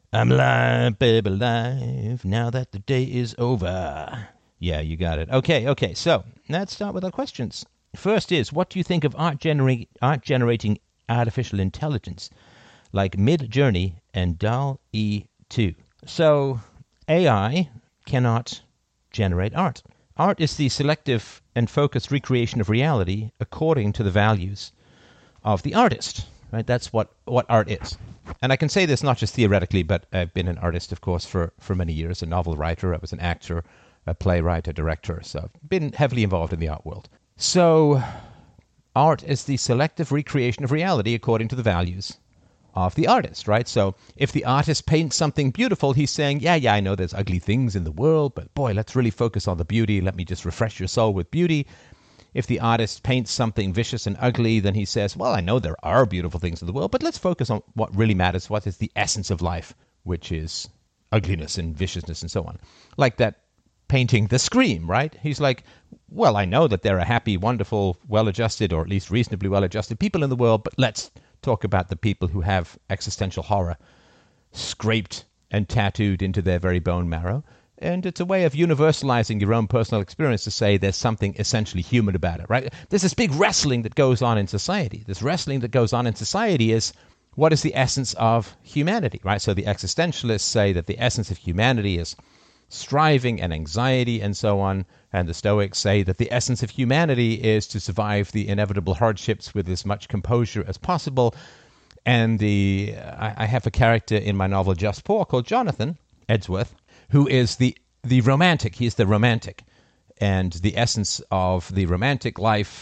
I'm alive, baby, alive, now that the day is over. Yeah, you got it. Okay. So let's start with our questions. First is, what do you think of art-generating artificial intelligence like Mid-Journey and DALL-E 2? So AI cannot generate art. Art is the selective and focused recreation of reality according to the values of the artist. Right? That's what art is. And I can say this not just theoretically, but I've been an artist, of course, for many years, a novel writer. I was an actor, a playwright, a director. So I've been heavily involved in the art world. So art is the selective recreation of reality according to the values of the artist, right? So if the artist paints something beautiful, he's saying, yeah, I know there's ugly things in the world, but boy, let's really focus on the beauty. Let me just refresh your soul with beauty. If the artist paints something vicious and ugly, then he says, well, I know there are beautiful things in the world, but let's focus on what really matters, what is the essence of life, which is ugliness and viciousness and so on. Like that painting The Scream, right? He's like, well, I know that there are happy, wonderful, well-adjusted, or at least reasonably well-adjusted people in the world, but let's talk about the people who have existential horror scraped and tattooed into their very bone marrow. And it's a way of universalizing your own personal experience to say there's something essentially human about it, right? There's this big wrestling that goes on in society. This wrestling that goes on in society is, what is the essence of humanity, right? So the existentialists say that the essence of humanity is striving and anxiety and so on. And the Stoics say that the essence of humanity is to survive the inevitable hardships with as much composure as possible. And I have a character in my novel Just Poor called Jonathan Edgeworth, who is the romantic. He is the romantic. And the essence of the romantic life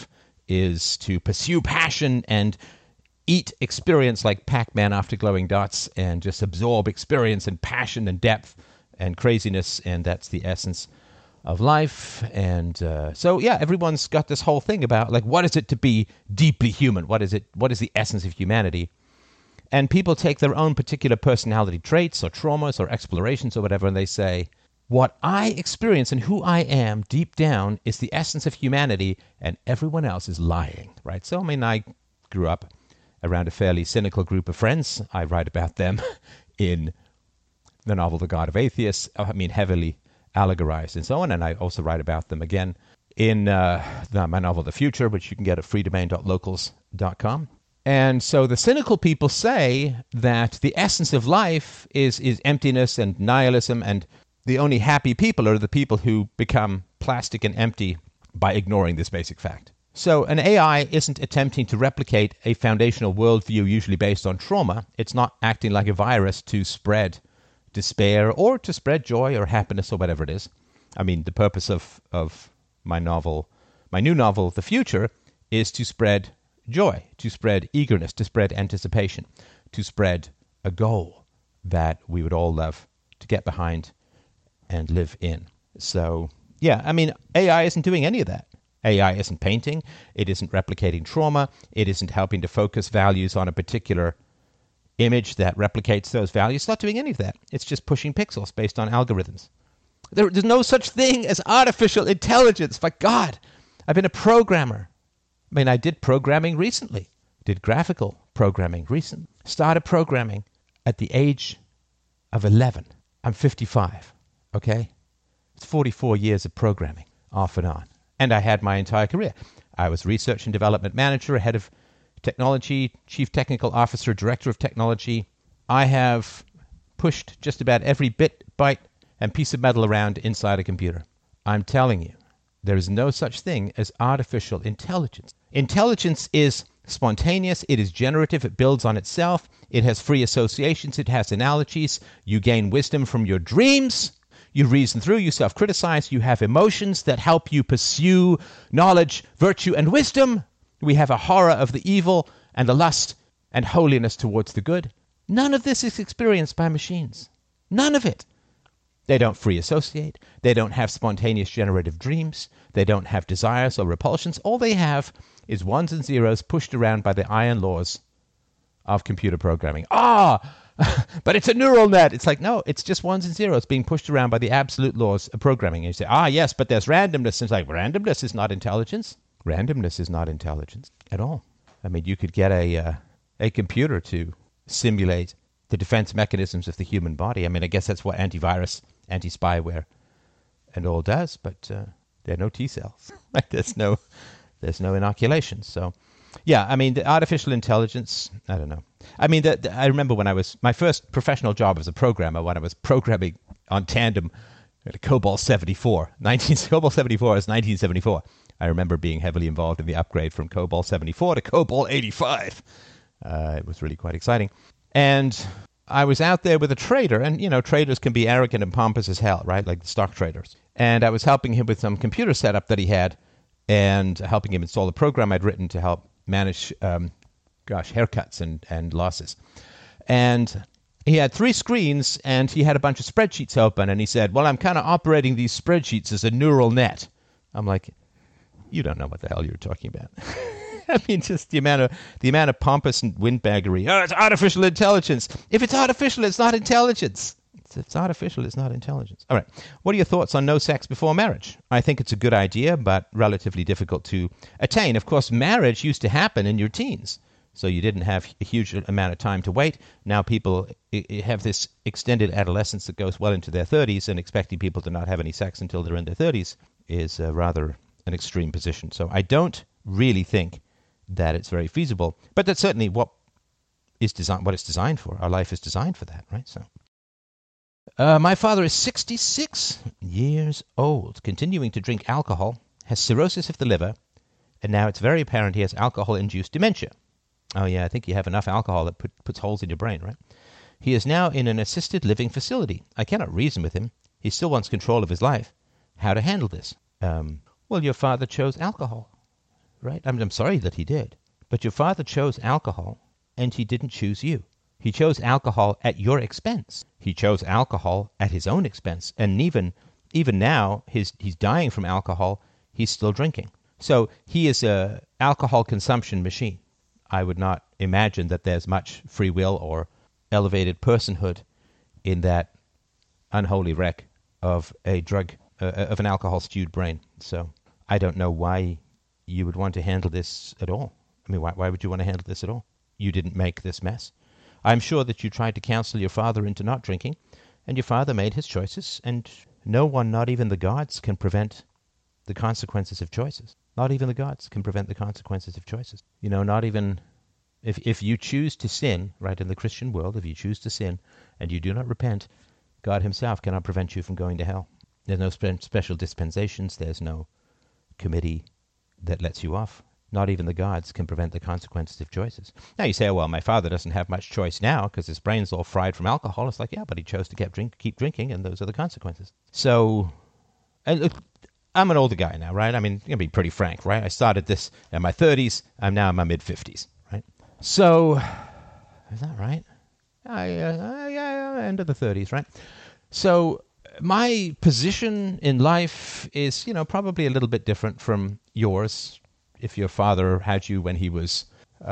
is to pursue passion and eat experience like Pac-Man after glowing dots and just absorb experience and passion and depth and craziness. And that's the essence of life. And so, yeah, everyone's got this whole thing about, like, what is it to be deeply human? What is the essence of humanity? And people take their own particular personality traits or traumas or explorations or whatever, and they say, what I experience and who I am deep down is the essence of humanity, and everyone else is lying, right? So, I mean, I grew up around a fairly cynical group of friends. I write about them in the novel The God of Atheists, heavily allegorized and so on, and I also write about them again in my novel The Future, which you can get at freedomain.locals.com. And so the cynical people say that the essence of life is emptiness and nihilism, and the only happy people are the people who become plastic and empty by ignoring this basic fact. So an AI isn't attempting to replicate a foundational worldview usually based on trauma. It's not acting like a virus to spread despair or to spread joy or happiness or whatever it is. I mean, the purpose of my new novel, The Future, is to spread joy, to spread eagerness, to spread anticipation, to spread a goal that we would all love to get behind and live in. So, yeah, I mean, AI isn't doing any of that. AI isn't painting. It isn't replicating trauma. It isn't helping to focus values on a particular image that replicates those values. It's not doing any of that. It's just pushing pixels based on algorithms. There's no such thing as artificial intelligence. For God, I've been a programmer. I mean, I did programming recently. Did graphical programming recently. Started programming at the age of 11. I'm 55, okay? It's 44 years of programming, off and on. And I had my entire career. I was research and development manager, head of technology, chief technical officer, director of technology. I have pushed just about every bit, byte, and piece of metal around inside a computer. I'm telling you, there is no such thing as artificial intelligence. Intelligence is spontaneous, it is generative, it builds on itself, it has free associations, it has analogies, you gain wisdom from your dreams, you reason through, you self-criticize, you have emotions that help you pursue knowledge, virtue, and wisdom. We have a horror of the evil and the lust and holiness towards the good. None of this is experienced by machines. None of it. They don't free associate. They don't have spontaneous generative dreams. They don't have desires or repulsions. All they have is ones and zeros pushed around by the iron laws of computer programming. But it's a neural net. It's like, no, it's just ones and zeros being pushed around by the absolute laws of programming. And you say, yes, but there's randomness. And it's like, randomness is not intelligence. Randomness is not intelligence at all. I mean, you could get a computer to simulate the defense mechanisms of the human body. I mean, I guess that's what antivirus, anti-spyware, and all does, but there are no T cells. Like there's no inoculation. So, yeah, I mean, the artificial intelligence, I don't know. I mean, I remember when my first professional job as a programmer, when I was programming on Tandem at a COBOL 74. COBOL 74 is 1974. I remember being heavily involved in the upgrade from COBOL 74 to COBOL 85. It was really quite exciting. And I was out there with a trader, and, traders can be arrogant and pompous as hell, right? Like the stock traders. And I was helping him with some computer setup that he had and helping him install a program I'd written to help manage, haircuts and losses. And he had 3 screens, and he had a bunch of spreadsheets open, and he said, well, I'm kind of operating these spreadsheets as a neural net. I'm like, you don't know what the hell you're talking about. I mean, just the amount of pompous and windbaggery. Oh, it's artificial intelligence. If it's artificial, it's not intelligence. If it's artificial, it's not intelligence. All right. What are your thoughts on no sex before marriage? I think it's a good idea, but relatively difficult to attain. Of course, marriage used to happen in your teens, so you didn't have a huge amount of time to wait. Now people have this extended adolescence that goes well into their 30s, and expecting people to not have any sex until they're in their 30s is rather an extreme position. So I don't really think that it's very feasible, but that's certainly what it's designed for. Our life is designed for that, right? So, my father is 66 years old, continuing to drink alcohol, has cirrhosis of the liver, and now it's very apparent he has alcohol-induced dementia. Oh yeah, I think you have enough alcohol that puts holes in your brain, right? He is now in an assisted living facility. I cannot reason with him. He still wants control of his life. How to handle this? Well, your father chose alcohol, right? I'm sorry that he did, but your father chose alcohol, and he didn't choose you. He chose alcohol at your expense. He chose alcohol at his own expense, and even now, he's dying from alcohol. He's still drinking. So he is a alcohol consumption machine. I would not imagine that there's much free will or elevated personhood in that unholy wreck of a drug, of an alcohol-stewed brain. So I don't know why you would want to handle this at all. I mean, why would you want to handle this at all? You didn't make this mess. I'm sure that you tried to counsel your father into not drinking, and your father made his choices, and no one, not even the gods, can prevent the consequences of choices. Not even the gods can prevent the consequences of choices. Not even if you choose to sin, right, in the Christian world, if you choose to sin and you do not repent, God himself cannot prevent you from going to hell. There's no special dispensations. There's no committee that lets you off. Not even the gods can prevent the consequences of choices. Now you say, oh, well, my father doesn't have much choice now because his brain's all fried from alcohol. It's like, yeah, but he chose to keep drinking, and those are the consequences. So, and look, I'm an older guy now, right? I mean, I'm going to be pretty frank, right? I started this in my 30s. I'm now in my mid-50s, right? So, is that right? End of the 30s, right? So my position in life is, probably a little bit different from yours. If your father had you when he was,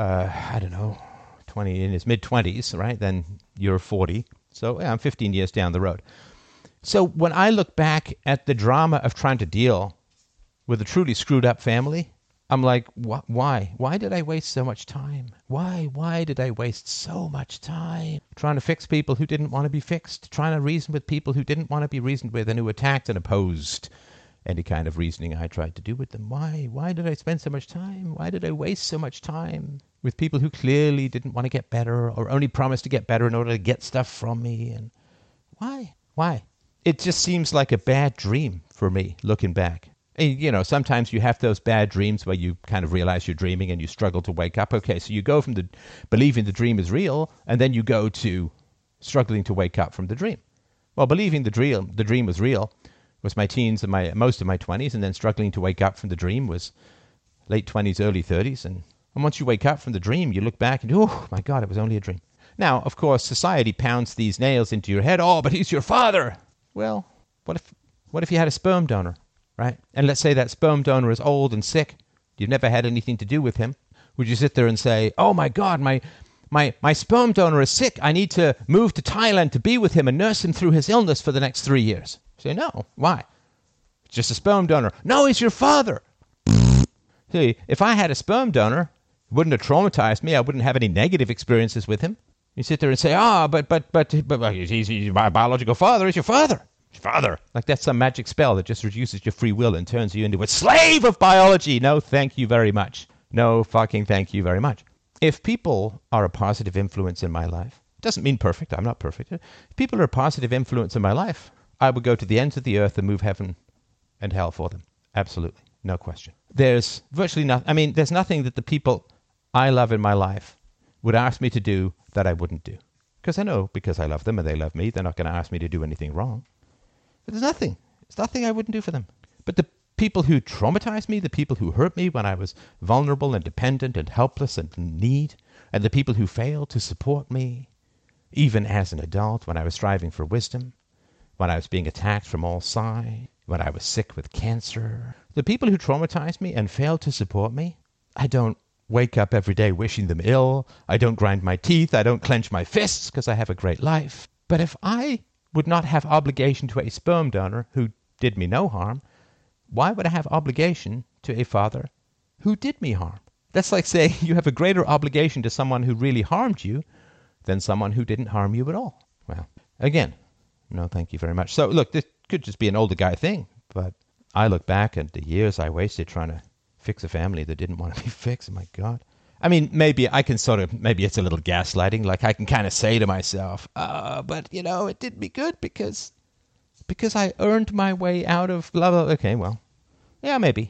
20, in his mid-20s, right, then you're 40. So I'm 15 years down the road. So when I look back at the drama of trying to deal with a truly screwed up family, I'm like, why? Why did I waste so much time? Why did I waste so much time trying to fix people who didn't want to be fixed, trying to reason with people who didn't want to be reasoned with and who attacked and opposed any kind of reasoning I tried to do with them? Why? Why did I spend so much time? Why did I waste so much time with people who clearly didn't want to get better or only promised to get better in order to get stuff from me? And why? It just seems like a bad dream for me, looking back. And, sometimes you have those bad dreams where you kind of realize you're dreaming and you struggle to wake up. Okay, so you go from the believing the dream is real, and then you go to struggling to wake up from the dream. Well, believing the dream was real was my teens and most of my 20s, and then struggling to wake up from the dream was late 20s, early 30s. And once you wake up from the dream, you look back and, oh, my God, it was only a dream. Now, of course, society pounds these nails into your head. Oh, but he's your father. Well, what if you had a sperm donor? Right? And let's say that sperm donor is old and sick. You've never had anything to do with him. Would you sit there and say, oh, my God, my sperm donor is sick. I need to move to Thailand to be with him and nurse him through his illness for the next 3 years? You say, no. Why? It's just a sperm donor. No, he's your father. See, if I had a sperm donor, it wouldn't have traumatized me. I wouldn't have any negative experiences with him. You sit there and say, but he's my biological father is your father. Father. Like that's some magic spell that just reduces your free will and turns you into a slave of biology. No, thank you very much. No fucking thank you very much. If people are a positive influence in my life, it doesn't mean perfect. I'm not perfect. If people are a positive influence in my life, I would go to the ends of the earth and move heaven and hell for them. Absolutely. No question. There's virtually nothing. I mean, there's nothing that the people I love in my life would ask me to do that I wouldn't do. Because I know, because I love them and they love me, they're not going to ask me to do anything wrong. But there's nothing. There's nothing I wouldn't do for them. But the people who traumatized me, the people who hurt me when I was vulnerable and dependent and helpless and in need, and the people who failed to support me, even as an adult when I was striving for wisdom, when I was being attacked from all sides, when I was sick with cancer, the people who traumatized me and failed to support me, I don't wake up every day wishing them ill. I don't grind my teeth. I don't clench my fists because I have a great life. But if I would not have obligation to a sperm donor who did me no harm, why would I have obligation to a father who did me harm? That's like saying you have a greater obligation to someone who really harmed you than someone who didn't harm you at all. Well, again, no thank you very much. So look, this could just be an older guy thing, but I look back at the years I wasted trying to fix a family that didn't want to be fixed. My God. I mean, maybe I can maybe it's a little gaslighting. Like I can kind of say to myself, but it did me good because I earned my way out of blah, blah. Okay, well, yeah, maybe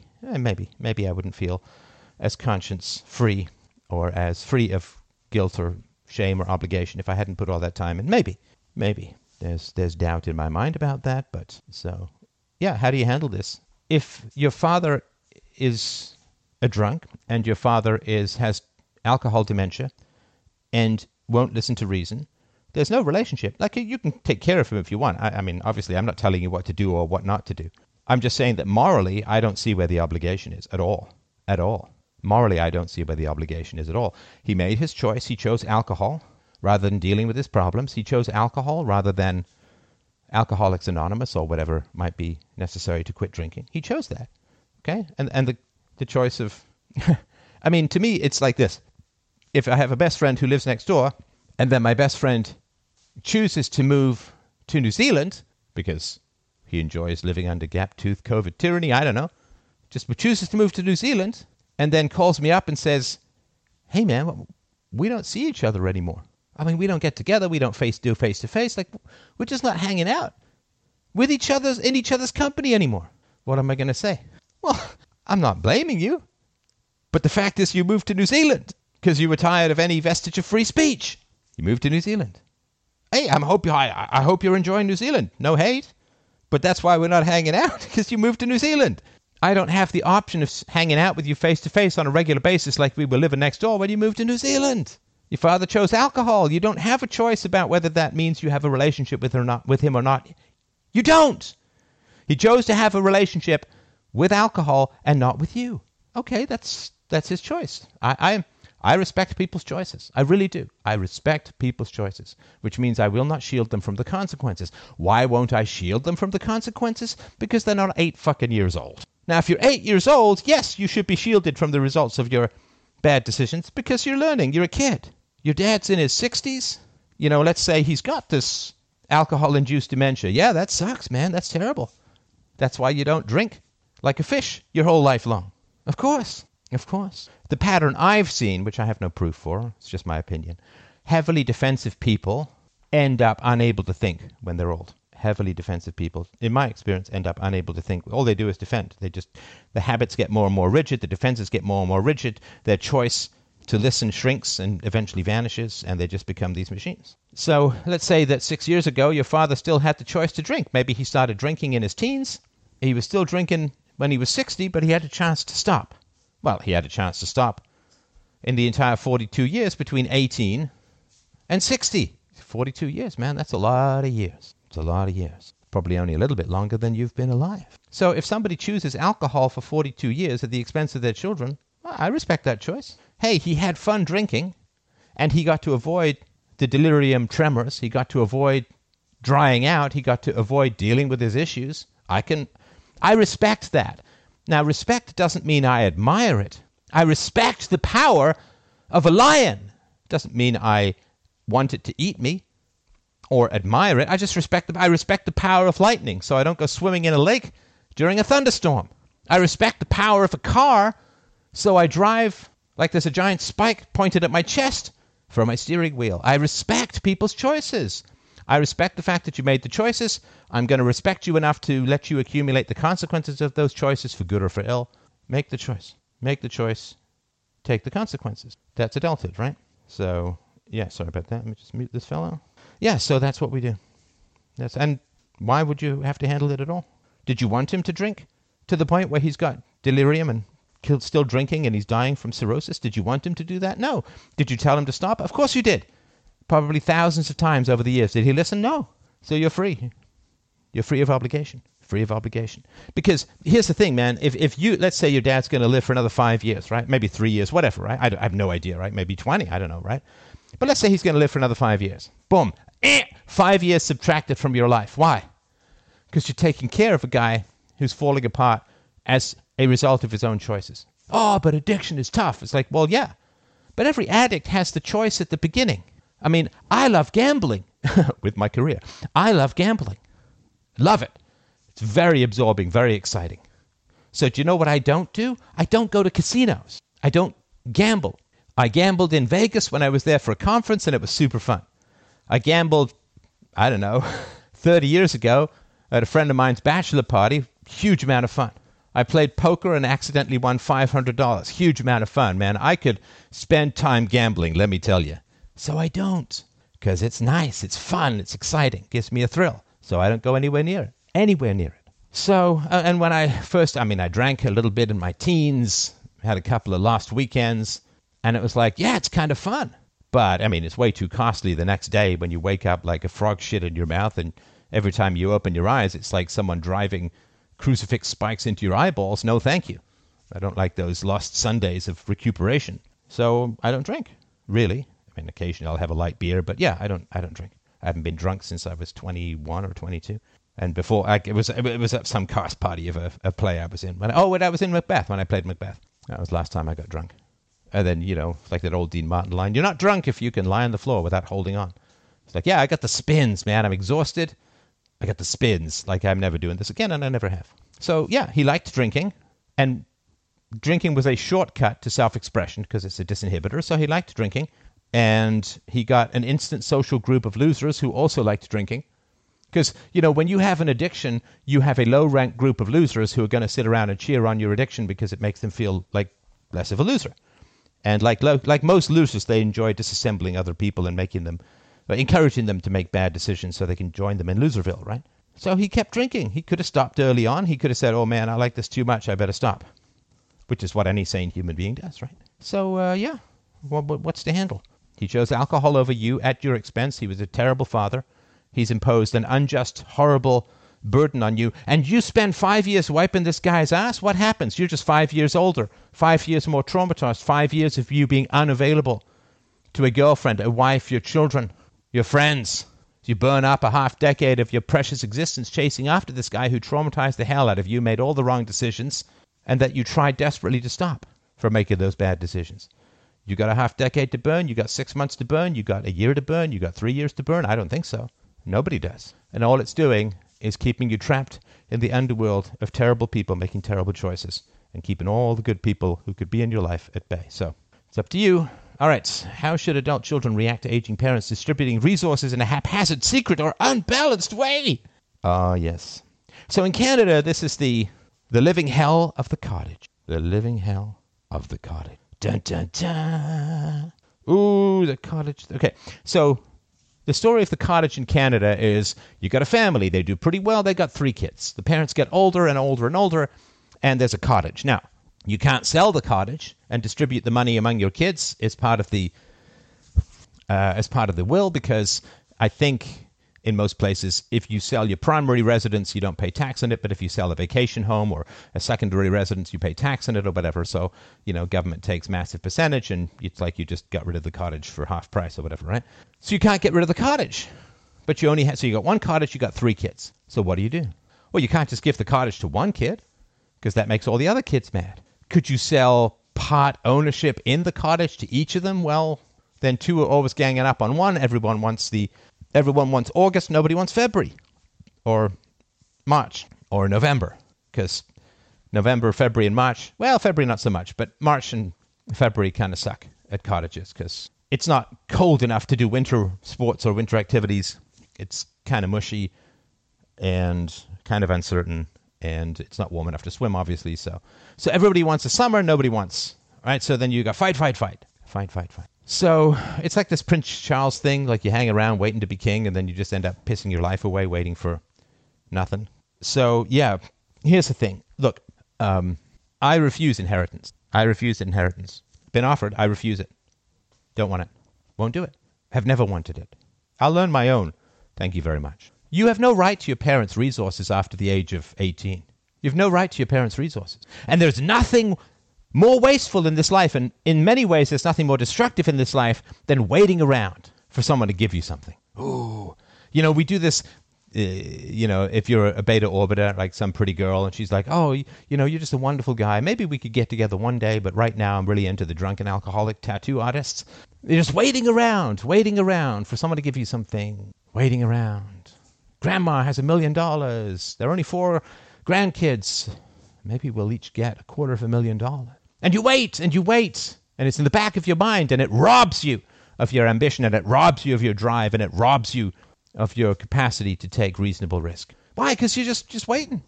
I wouldn't feel as conscience free or as free of guilt or shame or obligation if I hadn't put all that time in. Maybe there's doubt in my mind about that. But so, yeah, how do you handle this? If your father is a drunk and your father has alcohol dementia and won't listen to reason, there's no relationship. Like, you can take care of him if you want. I mean, obviously, I'm not telling you what to do or what not to do. I'm just saying that morally, I don't see where the obligation is at all. At all. Morally, I don't see where the obligation is at all. He made his choice. He chose alcohol rather than dealing with his problems. He chose alcohol rather than Alcoholics Anonymous or whatever might be necessary to quit drinking. He chose that. Okay? And the choice of... I mean, to me, it's like this. If I have a best friend who lives next door, and then my best friend chooses to move to New Zealand because he enjoys living under gap-toothed COVID tyranny, I don't know, just chooses to move to New Zealand, and then calls me up and says, hey, man, we don't see each other anymore. I mean, we don't get together. We don't do face-to-face. Like, we're just not hanging out with each other's in each other's company anymore. What am I going to say? Well, I'm not blaming you. But the fact is you moved to New Zealand because you were tired of any vestige of free speech. You moved to New Zealand. Hey, I hope you're enjoying New Zealand. No hate. But that's why we're not hanging out, because you moved to New Zealand. I don't have the option of hanging out with you face-to-face on a regular basis like we were living next door when you moved to New Zealand. Your father chose alcohol. You don't have a choice about whether that means you have a relationship with him or not. You don't. He chose to have a relationship with alcohol and not with you. Okay, that's his choice. I respect people's choices. I really do. I respect people's choices, which means I will not shield them from the consequences. Why won't I shield them from the consequences? Because they're not 8 fucking years old. Now, if you're 8 years old, yes, you should be shielded from the results of your bad decisions because you're learning. You're a kid. Your dad's in his 60s. Let's say he's got this alcohol-induced dementia. Yeah, that sucks, man. That's terrible. That's why you don't drink like a fish your whole life long. Of course. Of course. The pattern I've seen, which I have no proof for, it's just my opinion, heavily defensive people end up unable to think when they're old. Heavily defensive people, in my experience, end up unable to think. All they do is defend. The habits get more and more rigid, the defenses get more and more rigid, their choice to listen shrinks and eventually vanishes, and they just become these machines. So let's say that 6 years ago, your father still had the choice to drink. Maybe he started drinking in his teens. He was still drinking when he was 60, but he had a chance to stop. Well, he had a chance to stop in the entire 42 years between 18 and 60. 42 years, man, that's a lot of years. It's a lot of years. Probably only a little bit longer than you've been alive. So if somebody chooses alcohol for 42 years at the expense of their children, well, I respect that choice. Hey, he had fun drinking, and he got to avoid the delirium tremors. He got to avoid drying out. He got to avoid dealing with his issues. I respect that. Now, respect doesn't mean I admire it. I respect the power of a lion. Doesn't mean I want it to eat me or admire it. I just respect the power of lightning, so I don't go swimming in a lake during a thunderstorm. I respect the power of a car, so I drive like there's a giant spike pointed at my chest for my steering wheel. I respect people's choices. I respect the fact that you made the choices. I'm going to respect you enough to let you accumulate the consequences of those choices for good or for ill. Make the choice. Make the choice. Take the consequences. That's adulthood, right? So, yeah, sorry about that. Let me just mute this fellow. Yeah, so that's what we do. And why would you have to handle it at all? Did you want him to drink to the point where he's got delirium and still drinking and he's dying from cirrhosis? Did you want him to do that? No. Did you tell him to stop? Of course you did. Probably thousands of times over the years. Did he listen? No. So you're free. You're free of obligation. Free of obligation. Because here's the thing, man. If you, let's say your dad's going to live for another 5 years, right? Maybe 3 years, whatever, right? I have no idea, right? Maybe 20, I don't know, right? But let's say he's going to live for another 5 years. Boom. 5 years subtracted from your life. Why? Because you're taking care of a guy who's falling apart as a result of his own choices. Oh, but addiction is tough. It's like, well, yeah. But every addict has the choice at the beginning. I mean, I love gambling with my career. I love gambling. Love it. It's very absorbing, very exciting. So do you know what I don't do? I don't go to casinos. I don't gamble. I gambled in Vegas when I was there for a conference, and it was super fun. I gambled, I don't know, 30 years ago at a friend of mine's bachelor party. Huge amount of fun. I played poker and accidentally won $500. Huge amount of fun, man. I could spend time gambling, let me tell you. So I don't, because it's nice, it's fun, it's exciting, gives me a thrill. So I don't go anywhere near it. Anywhere near it. So, and when I drank a little bit in my teens, had a couple of lost weekends, and it was like, yeah, it's kind of fun. But, I mean, it's way too costly the next day when you wake up like a frog shit in your mouth, and every time you open your eyes, it's like someone driving crucifix spikes into your eyeballs. No, thank you. I don't like those lost Sundays of recuperation. So I don't drink, really. I mean, occasionally I'll have a light beer, but yeah, I don't drink. I haven't been drunk since I was 21 or 22. And before, it was at some cast party of a play I was in. When I was in Macbeth, when I played Macbeth. That was the last time I got drunk. And then, like that old Dean Martin line, you're not drunk if you can lie on the floor without holding on. It's like, yeah, I got the spins, man. I'm exhausted. I got the spins. Like, I'm never doing this again, and I never have. So, yeah, he liked drinking, and drinking was a shortcut to self-expression because it's a disinhibitor, so he liked drinking, and he got an instant social group of losers who also liked drinking. Because, when you have an addiction, you have a low-ranked group of losers who are going to sit around and cheer on your addiction because it makes them feel like less of a loser. And like most losers, they enjoy disassembling other people and encouraging them to make bad decisions so they can join them in Loserville, right? So he kept drinking. He could have stopped early on. He could have said, oh, man, I like this too much. I better stop. Which is what any sane human being does, right? So, yeah, what's the handle? He chose alcohol over you at your expense. He was a terrible father. He's imposed an unjust, horrible burden on you. And you spend 5 years wiping this guy's ass? What happens? You're just 5 years older, 5 years more traumatized, 5 years of you being unavailable to a girlfriend, a wife, your children, your friends. You burn up a half-decade of your precious existence chasing after this guy who traumatized the hell out of you, made all the wrong decisions, and that you tried desperately to stop from making those bad decisions. You got a half-decade to burn, you got 6 months to burn, you got a year to burn, you got 3 years to burn? I don't think so. Nobody does. And all it's doing is keeping you trapped in the underworld of terrible people making terrible choices and keeping all the good people who could be in your life at bay. So it's up to you. All right. How should adult children react to aging parents distributing resources in a haphazard, secret, or unbalanced way? Ah, yes. So in Canada, this is the living hell of the cottage. The living hell of the cottage. Dun, dun, dun. Ooh, the cottage. Okay. So the story of the cottage in Canada is you got a family. They do pretty well. They got 3 kids. The parents get older and older and older, and there's a cottage. Now, you can't sell the cottage and distribute the money among your kids as part of the will, because I think in most places, if you sell your primary residence, you don't pay tax on it. But if you sell a vacation home or a secondary residence, you pay tax on it or whatever. So, government takes massive percentage, and it's like you just got rid of the cottage for half price or whatever, right? So you can't get rid of the cottage. But you got 1 cottage, you got 3 kids. So what do you do? Well, you can't just give the cottage to 1 kid, because that makes all the other kids mad. Could you sell part ownership in the cottage to each of them? Well, then two are always ganging up on one. Everyone wants August, nobody wants February or March or November, because November, February, and March, well, February not so much, but March and February kind of suck at cottages because it's not cold enough to do winter sports or winter activities. It's kind of mushy and kind of uncertain, and it's not warm enough to swim, obviously. So everybody wants a summer, nobody wants, right? So then you got fight. So it's like this Prince Charles thing, like you hang around waiting to be king, and then you just end up pissing your life away waiting for nothing. So, yeah, here's the thing. Look, I refuse inheritance. Been offered, I refuse it. Don't want it. Won't do it. Have never wanted it. I'll learn my own. Thank you very much. You have no right to your parents' resources after the age of 18. You have no right to your parents' resources. And there's nothing more wasteful in this life, and in many ways there's nothing more destructive in this life than waiting around for someone to give you something. Ooh. We do this, if you're a beta orbiter, like some pretty girl, and she's like, oh, you're just a wonderful guy. Maybe we could get together one day, but right now I'm really into the drunken alcoholic tattoo artists. They're just waiting around for someone to give you something. Waiting around. Grandma has $1 million. There are only 4 grandkids. Maybe we'll each get $250,000. And you wait, and it's in the back of your mind, and it robs you of your ambition, and it robs you of your drive, and it robs you of your capacity to take reasonable risk. Why? Because you're just waiting.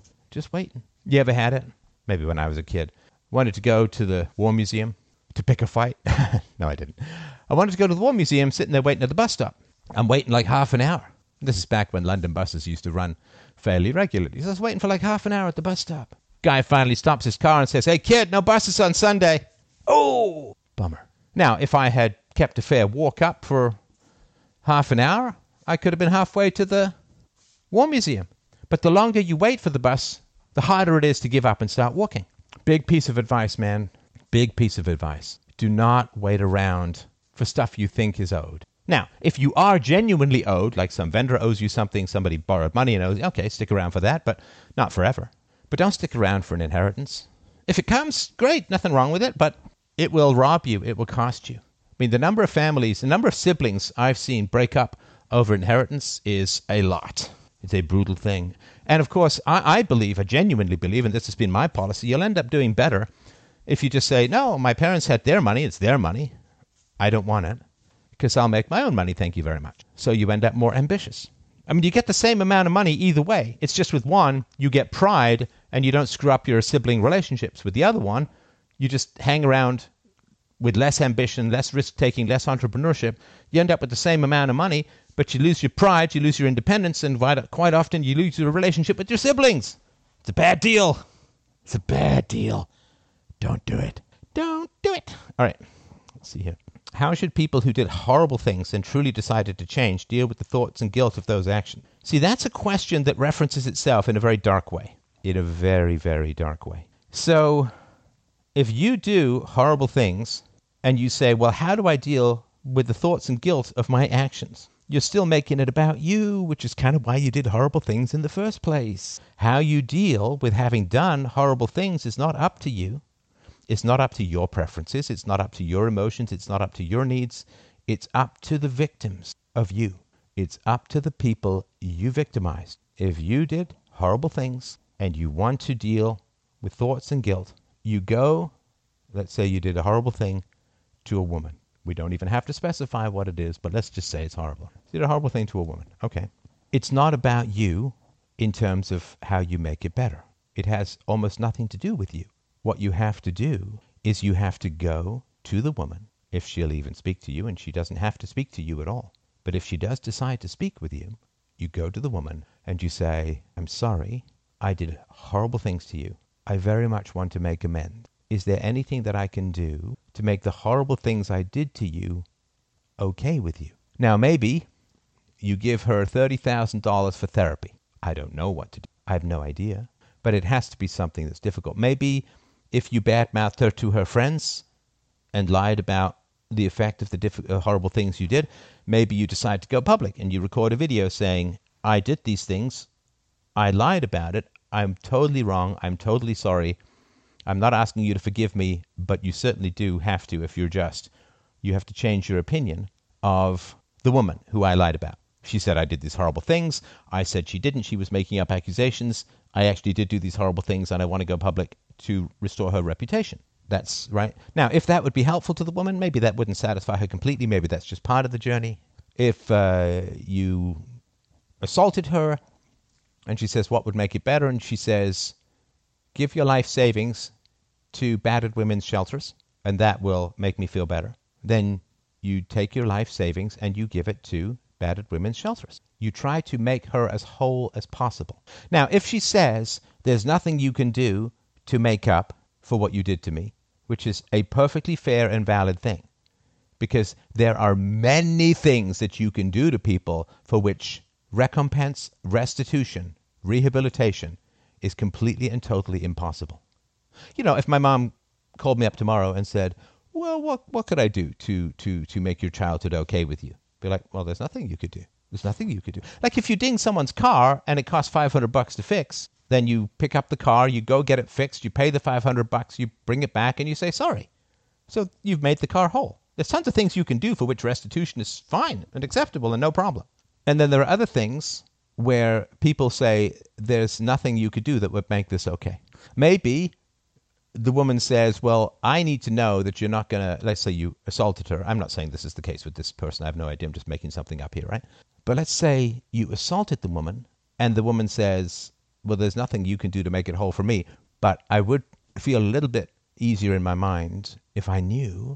You ever had it? Maybe when I was a kid. Wanted to go to the War Museum to pick a fight. No, I didn't. I wanted to go to the War Museum, sitting there waiting at the bus stop. I'm waiting like half an hour. This is back when London buses used to run fairly regularly. So I was waiting for like half an hour at the bus stop. Guy finally stops his car and says, hey, kid, no buses on Sunday. Oh, bummer. Now, if I had kept a fair walk up for half an hour, I could have been halfway to the War Museum. But the longer you wait for the bus, the harder it is to give up and start walking. Big piece of advice, man. Big piece of advice. Do not wait around for stuff you think is owed. Now, if you are genuinely owed, like some vendor owes you something, somebody borrowed money and owes you, okay, stick around for that, but not forever. But don't stick around for an inheritance. If it comes, great, nothing wrong with it, but it will rob you. It will cost you. I mean, the number of siblings I've seen break up over inheritance is a lot. It's a brutal thing. And of course, I genuinely believe, and this has been my policy, you'll end up doing better if you just say, no, my parents had their money, it's their money. I don't want it, because I'll make my own money, thank you very much. So you end up more ambitious. I mean, you get the same amount of money either way. It's just with one, you get pride, and you don't screw up your sibling relationships. With the other one, you just hang around with less ambition, less risk-taking, less entrepreneurship. You end up with the same amount of money, but you lose your pride, you lose your independence, and quite often you lose your relationship with your siblings. It's a bad deal. Don't do it. All right, let's see here. How should people who did horrible things and truly decided to change deal with the thoughts and guilt of those actions? See, that's a question that references itself in a very dark way. In a very, very dark way. So, if you do horrible things and you say, well, how do I deal with the thoughts and guilt of my actions? You're still making it about you, which is kind of why you did horrible things in the first place. How you deal with having done horrible things is not up to you. It's not up to your preferences. It's not up to your emotions. It's not up to your needs. It's up to the victims of you. It's up to the people you victimized. If you did horrible things and you want to deal with thoughts and guilt, you go, let's say you did a horrible thing to a woman. We don't even have to specify what it is, but let's just say it's horrible. You did a horrible thing to a woman. Okay. It's not about you in terms of how you make it better. It has almost nothing to do with you. What you have to do is you have to go to the woman, if she'll even speak to you, and she doesn't have to speak to you at all. But if she does decide to speak with you, you go to the woman and you say, I'm sorry, I did horrible things to you. I very much want to make amends. Is there anything that I can do to make the horrible things I did to you okay with you? Now, maybe you give her $30,000 for therapy. I don't know what to do. I have no idea. But it has to be something that's difficult. Maybe if you badmouthed her to her friends and lied about the effect of the horrible things you did, maybe you decide to go public and you record a video saying, I did these things, I lied about it, I'm totally wrong, I'm totally sorry, I'm not asking you to forgive me, but you certainly do have to if you're just you have to change your opinion of the woman who I lied about. She said I did these horrible things. I said she didn't. She was making up accusations. I actually did do these horrible things, and I want to go public to restore her reputation. That's right. Now, if that would be helpful to the woman, maybe that wouldn't satisfy her completely. Maybe that's just part of the journey. If you assaulted her and she says, what would make it better? And she says, give your life savings to battered women's shelters, and that will make me feel better. Then you take your life savings and you give it to battered women's shelters. You try to make her as whole as possible. Now, if she says there's nothing you can do to make up for what you did to me, which is a perfectly fair and valid thing, because there are many things that you can do to people for which recompense, restitution, rehabilitation is completely and totally impossible. You know, if my mom called me up tomorrow and said, well, what could I do to make your childhood okay with you? Be like, well, there's nothing you could do. There's nothing you could do. Like if you ding someone's car and it costs $500 to fix, then you pick up the car, you go get it fixed, you pay the $500, you bring it back, and you say sorry. So you've made the car whole. There's tons of things you can do for which restitution is fine and acceptable and no problem. And then there are other things where people say there's nothing you could do that would make this okay. Maybe the woman says, well, I need to know that you're not going to, let's say you assaulted her. I'm not saying this is the case with this person. I have no idea. I'm just making something up here, right? But let's say you assaulted the woman and the woman says, well, there's nothing you can do to make it whole for me, but I would feel a little bit easier in my mind if I knew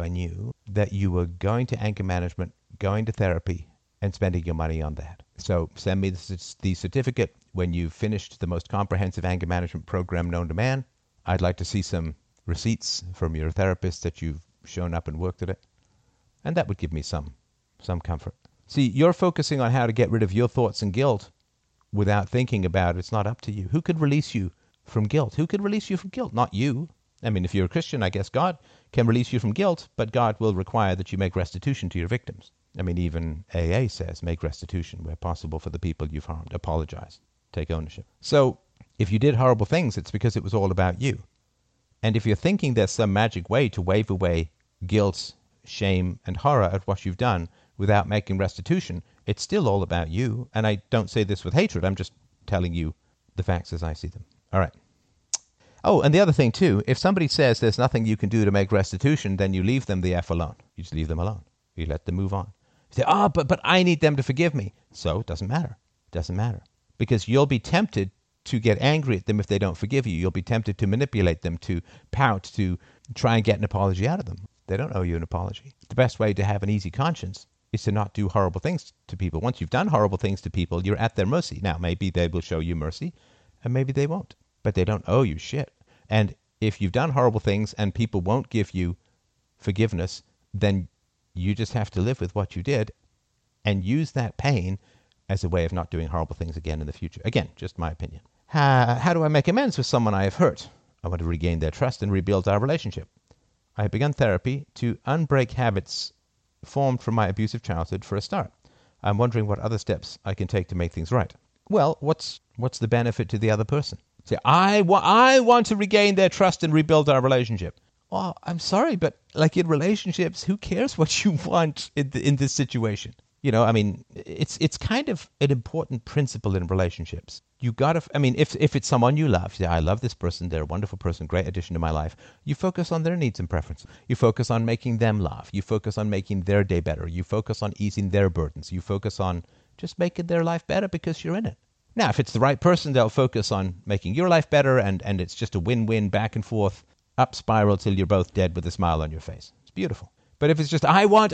that you were going to anger management, going to therapy, and spending your money on that. So send me the certificate when you've finished the most comprehensive anger management program known to man. I'd like to see some receipts from your therapist that you've shown up and worked at it. And that would give me some comfort. See, you're focusing on how to get rid of your thoughts and guilt without thinking about it. It's not up to you. Who could release you from guilt? Who could release you from guilt? Not you. I mean, if you're a Christian, I guess God can release you from guilt, but God will require that you make restitution to your victims. I mean, even AA says make restitution where possible for the people you've harmed. Apologize. Take ownership. So if you did horrible things, it's because it was all about you. And if you're thinking there's some magic way to wave away guilt, shame, and horror at what you've done without making restitution, it's still all about you. And I don't say this with hatred. I'm just telling you the facts as I see them. All right. Oh, and the other thing, too, if somebody says there's nothing you can do to make restitution, then you leave them the F alone. You just leave them alone. You let them move on. You say, but I need them to forgive me. So it doesn't matter. It doesn't matter. Because you'll be tempted to get angry at them if they don't forgive you. You'll be tempted to manipulate them, to pout, to try and get an apology out of them. They don't owe you an apology. The best way to have an easy conscience is to not do horrible things to people. Once you've done horrible things to people, you're at their mercy. Now, maybe they will show you mercy, and maybe they won't. But they don't owe you shit. And if you've done horrible things and people won't give you forgiveness, then you just have to live with what you did and use that pain as a way of not doing horrible things again in the future. Again, just my opinion. How do I make amends with someone I have hurt? I want to regain their trust and rebuild our relationship. I have begun therapy to unbreak habits formed from my abusive childhood for a start. I'm wondering what other steps I can take to make things right. Well, what's the benefit to the other person? Say, I want to regain their trust and rebuild our relationship. Well, I'm sorry, but like in relationships, who cares what you want in this situation? You know, I mean, it's kind of an important principle in relationships. You gotta, I mean, if it's someone you love, you say, I love this person, they're a wonderful person, great addition to my life. You focus on their needs and preferences. You focus on making them laugh. You focus on making their day better. You focus on easing their burdens. You focus on just making their life better because you're in it. Now, if it's the right person, they'll focus on making your life better, and it's just a win-win, back and forth, up spiral till you're both dead with a smile on your face. It's beautiful. But if it's just, I want,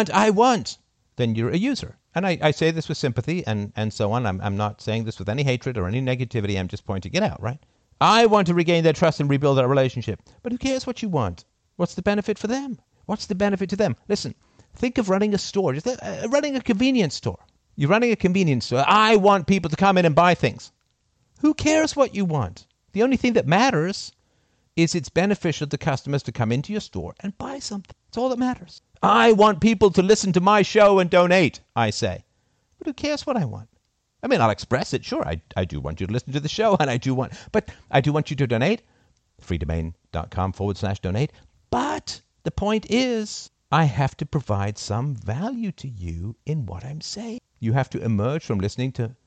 then you're a user. And I say this with sympathy and so on. I'm not saying this with any hatred or any negativity. I'm just pointing it out, right? I want to regain their trust and rebuild our relationship. But who cares what you want? What's the benefit for them? What's the benefit to them? Listen, think of running a store, just running a convenience store. You're running a convenience store. I want people to come in and buy things. Who cares what you want? The only thing that matters is it's beneficial to customers to come into your store and buy something. That's all that matters. I want people to listen to my show and donate, I say. But who cares what I want? I mean, I'll express it. Sure, I do want you to listen to the show, and I do want you to donate. freedomain.com/donate. But the point is, I have to provide some value to you in what I'm saying. You have to emerge to listening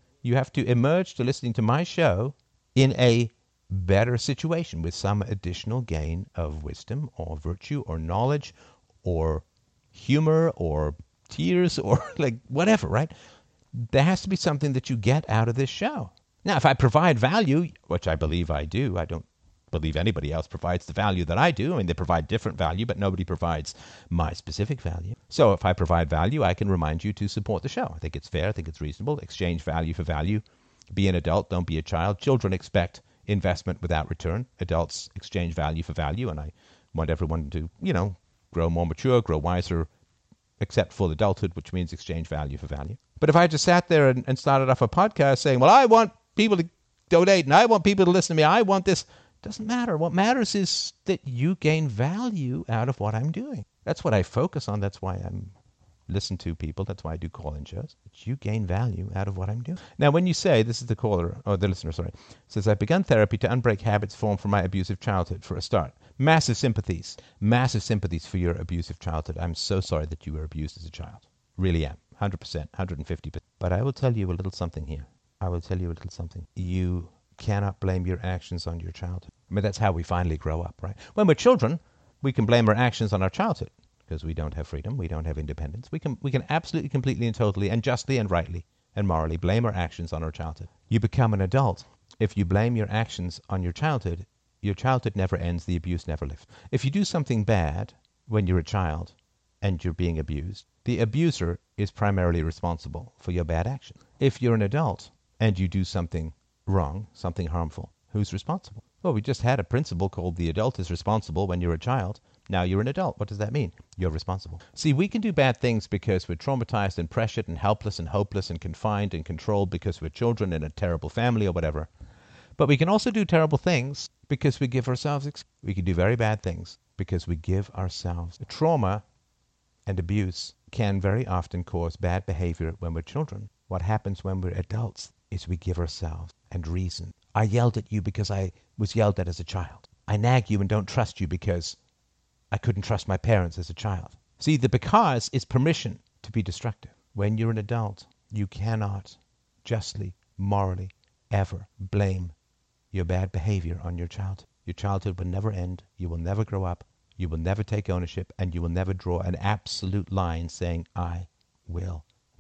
to my show in a better situation with some additional gain of wisdom or virtue or knowledge or humor or tears or like whatever, right? There has to be something that you get out of this show. Now, if I provide value, which I believe I do, I don't believe anybody else provides the value that I do. I mean, they provide different value, but nobody provides my specific value. So if I provide value, I can remind you to support the show. I think it's fair. I think it's reasonable. Exchange value for value. Be an adult. Don't be a child. Children expect investment without return. Adults exchange value for value, and I want everyone to, grow more mature, grow wiser, accept full adulthood, which means exchange value for value. But if I just sat there and started off a podcast saying, well, I want people to donate and I want people to listen to me, I want this, doesn't matter. What matters is that you gain value out of what I'm doing. That's what I focus on. That's why I'm listen to people. That's why I do call-in shows. That you gain value out of what I'm doing. Now, when you say, this is the caller, or the listener, sorry, says, I've begun therapy to unbreak habits formed from my abusive childhood for a start. Massive sympathies for your abusive childhood. I'm so sorry that you were abused as a child. Really am. 100%, 150%. But I will tell you a little something here. You cannot blame your actions on your childhood. I mean, that's how we finally grow up, right? When we're children, we can blame our actions on our childhood because we don't have freedom, we don't have independence. We can absolutely, completely, and totally, and justly, and rightly, and morally blame our actions on our childhood. You become an adult. If you blame your actions on your childhood never ends, the abuse never lifts. If you do something bad when you're a child and you're being abused, the abuser is primarily responsible for your bad action. If you're an adult and you do something wrong, something harmful, who's responsible? Well, we just had a principle called the adult is responsible when you're a child. Now you're an adult. What does that mean? You're responsible. See, we can do bad things because we're traumatized and pressured and helpless and hopeless and confined and controlled because we're children in a terrible family or whatever. But we can also do terrible things because we give ourselves we can do very bad things because we give ourselves trauma, and abuse can very often cause bad behavior when we're children. What happens when we're adults is we give ourselves and reason. I yelled at you because I was yelled at as a child. I nag you and don't trust you because I couldn't trust my parents as a child. See, the because is permission to be destructive. When you're an adult, you cannot justly, morally, ever blame your bad behavior on your childhood. Your childhood will never end. You will never grow up. You will never take ownership, and you will never draw an absolute line saying, I will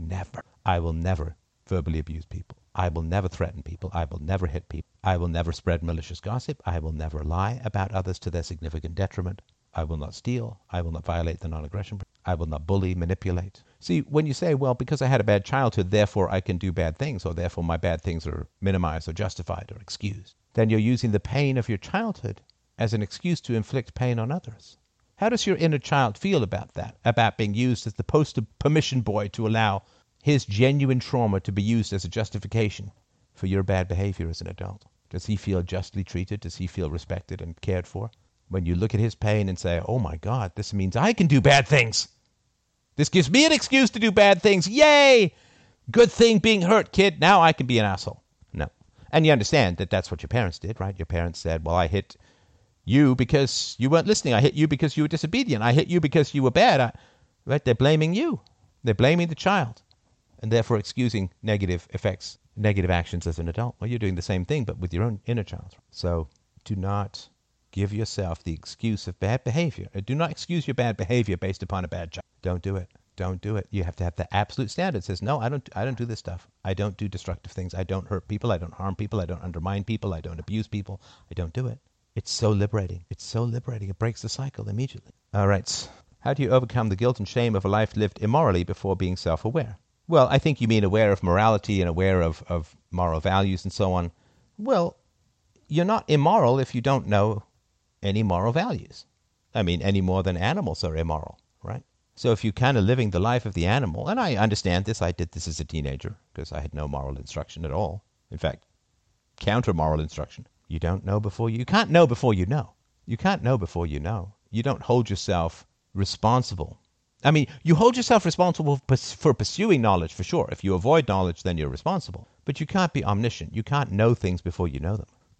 never verbally abuse people. I will never threaten people. I will never hit people. I will never spread malicious gossip. I will never lie about others to their significant detriment. I will not steal. I will not violate the non-aggression. I will not bully, manipulate. See, when you say, well, because I had a bad childhood, therefore I can do bad things, or therefore my bad things are minimized or justified or excused, then you're using the pain of your childhood as an excuse to inflict pain on others. How does your inner child feel about that, about being used as the poster permission boy to allow his genuine trauma to be used as a justification for your bad behavior as an adult? Does he feel justly treated? Does he feel respected and cared for? When you look at his pain and say, oh my God, this means I can do bad things. This gives me an excuse to do bad things. Yay! Good thing being hurt, kid. Now I can be an asshole. No. And you understand that that's what your parents did, right? Your parents said, well, I hit you because you weren't listening. I hit you because you were disobedient. I hit you because you were bad. Right? They're blaming you. They're blaming the child, and therefore excusing negative effects, negative actions as an adult. Well, you're doing the same thing, but with your own inner child. So do not give yourself the excuse of bad behavior. Do not excuse your bad behavior based upon a bad child. Don't do it. Don't do it. You have to have the absolute standard. It says, no, I don't do this stuff. I don't do destructive things. I don't hurt people. I don't harm people. I don't undermine people. I don't abuse people. I don't do it. It's so liberating. It's so liberating. It breaks the cycle immediately. All right. How do you overcome the guilt and shame of a life lived immorally before being self-aware? Well, I think you mean aware of morality and aware of moral values and so on. Well, you're not immoral if you don't know any moral values. I mean, any more than animals are immoral, right? So if you're kind of living the life of the animal, and I understand this, I did this as a teenager because I had no moral instruction at all. In fact, counter-moral instruction. You don't know before you can't know before you know. You can't know before you know. You don't hold yourself responsible. I mean, you hold yourself responsible for pursuing knowledge, for sure. If you avoid knowledge, then you're responsible. But you can't be omniscient. You can't know things before you know them.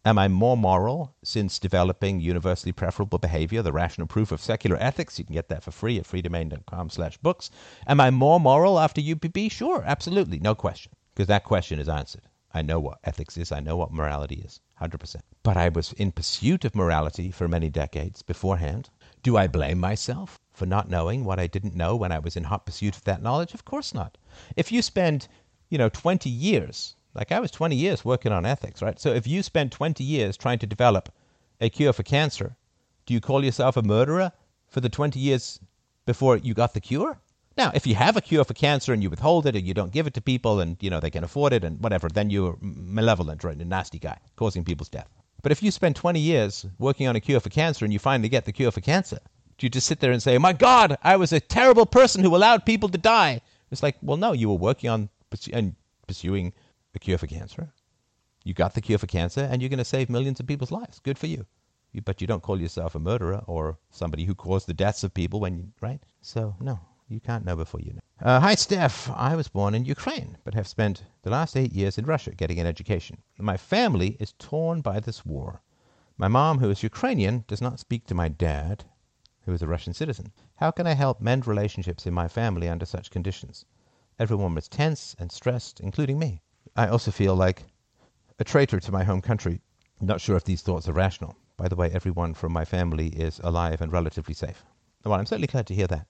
Am I more moral since developing universally preferable behavior, the rational proof of secular ethics? You can get that for free at freedomain.com/books. Am I more moral after UPB? Sure, absolutely, no question, because that question is answered. I know what ethics is. I know what morality is, 100%. But I was in pursuit of morality for many decades beforehand. Do I blame myself for not knowing what I didn't know when I was in hot pursuit of that knowledge? Of course not. If you spend, 20 years, like I was 20 years working on ethics, right? So if you spend 20 years trying to develop a cure for cancer, do you call yourself a murderer for the 20 years before you got the cure? Now, if you have a cure for cancer and you withhold it and you don't give it to people and, they can afford it and whatever, then you're malevolent, right? A nasty guy causing people's death. But if you spend 20 years working on a cure for cancer and you finally get the cure for cancer, do you just sit there and say, my God, I was a terrible person who allowed people to die? It's like, well, no, you were working on pursuing a cure for cancer. You got the cure for cancer and you're going to save millions of people's lives. Good for you. But you don't call yourself a murderer or somebody who caused the deaths of people right? So, no. You can't know before you know. Hi, Steph. I was born in Ukraine, but have spent the last 8 years in Russia getting an education. My family is torn by this war. My mom, who is Ukrainian, does not speak to my dad, who is a Russian citizen. How can I help mend relationships in my family under such conditions? Everyone was tense and stressed, including me. I also feel like a traitor to my home country. Not sure if these thoughts are rational. By the way, everyone from my family is alive and relatively safe. Well, I'm certainly glad to hear that.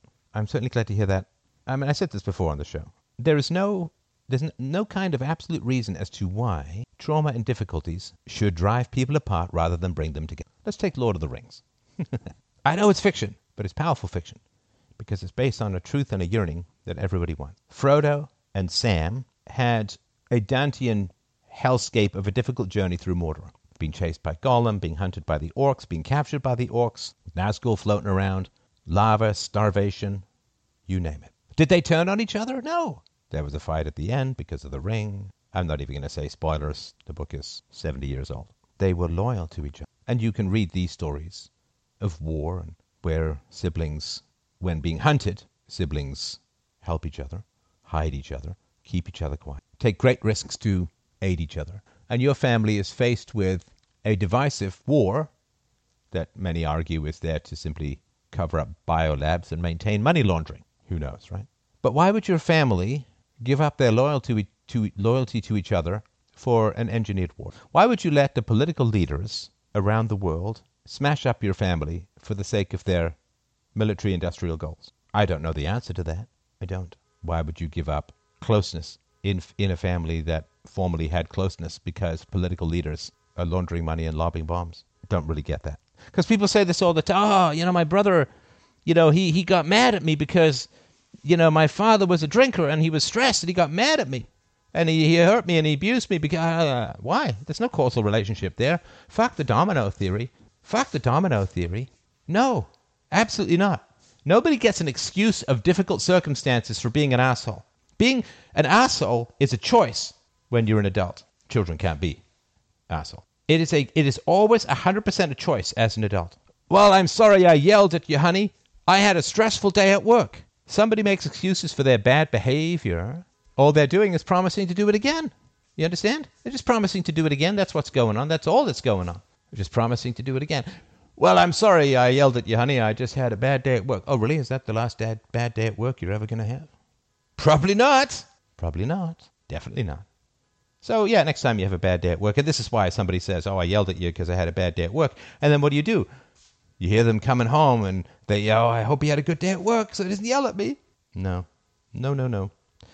I mean, I said this before on the show. There's no kind of absolute reason as to why trauma and difficulties should drive people apart rather than bring them together. Let's take Lord of the Rings. I know it's fiction, but it's powerful fiction because it's based on a truth and a yearning that everybody wants. Frodo and Sam had a Dantean hellscape of a difficult journey through Mordor. Being chased by Gollum, being hunted by the orcs, being captured by the orcs, Nazgul floating around, lava, starvation, you name it. Did they turn on each other? No. There was a fight at the end because of the ring. I'm not even going to say spoilers. The book is 70 years old. They were loyal to each other. And you can read these stories of war and where siblings, when being hunted, siblings help each other, hide each other, keep each other quiet, take great risks to aid each other. And your family is faced with a divisive war that many argue is there to simply cover up biolabs and maintain money laundering. Who knows, right? But why would your family give up their loyalty to each other for an engineered war? Why would you let the political leaders around the world smash up your family for the sake of their military-industrial goals? I don't know the answer to that. I don't. Why would you give up closeness in a family that formerly had closeness because political leaders are laundering money and lobbing bombs? I don't really get that. Because people say this all the time. Oh, my brother, he got mad at me because, my father was a drinker and he was stressed and he got mad at me. And he hurt me and he abused me. Because why? There's no causal relationship there. Fuck the domino theory. No, absolutely not. Nobody gets an excuse of difficult circumstances for being an asshole. Being an asshole is a choice when you're an adult. Children can't be asshole. It is always 100% a choice as an adult. Well, I'm sorry I yelled at you, honey. I had a stressful day at work. Somebody makes excuses for their bad behavior. All they're doing is promising to do it again. You understand? They're just promising to do it again. That's what's going on. That's all that's going on. They're just promising to do it again. Well, I'm sorry I yelled at you, honey. I just had a bad day at work. Oh, really? Is that the last bad day at work you're ever going to have? Probably not. Definitely not. So, yeah, next time you have a bad day at work, and this is why somebody says, oh, I yelled at you because I had a bad day at work. And then what do? You hear them coming home and they yell, I hope you had a good day at work so he doesn't yell at me. No. Nope.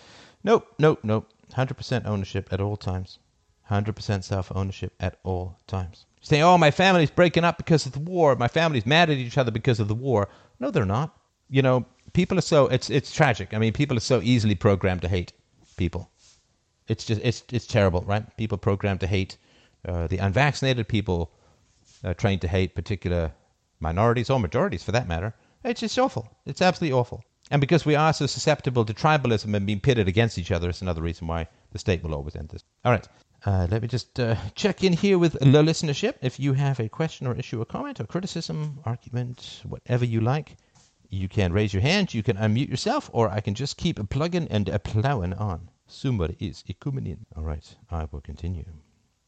100% ownership at all times. 100% self-ownership at all times. You say, oh, my family's breaking up because of the war. My family's mad at each other because of the war. No, they're not. People are so, it's tragic. I mean, people are so easily programmed to hate people. It's terrible, right? People programmed to hate the unvaccinated, people trained to hate particular minorities or majorities for that matter. It's just awful. It's absolutely awful. And because we are so susceptible to tribalism and being pitted against each other, it's another reason why the state will always end this. All right. Let me just check in here with the listenership. If you have a question or issue or comment or criticism, argument, whatever you like, you can raise your hand, you can unmute yourself, or I can just keep plugging and plowing on. Somebody is ikumenin. All right, I will continue.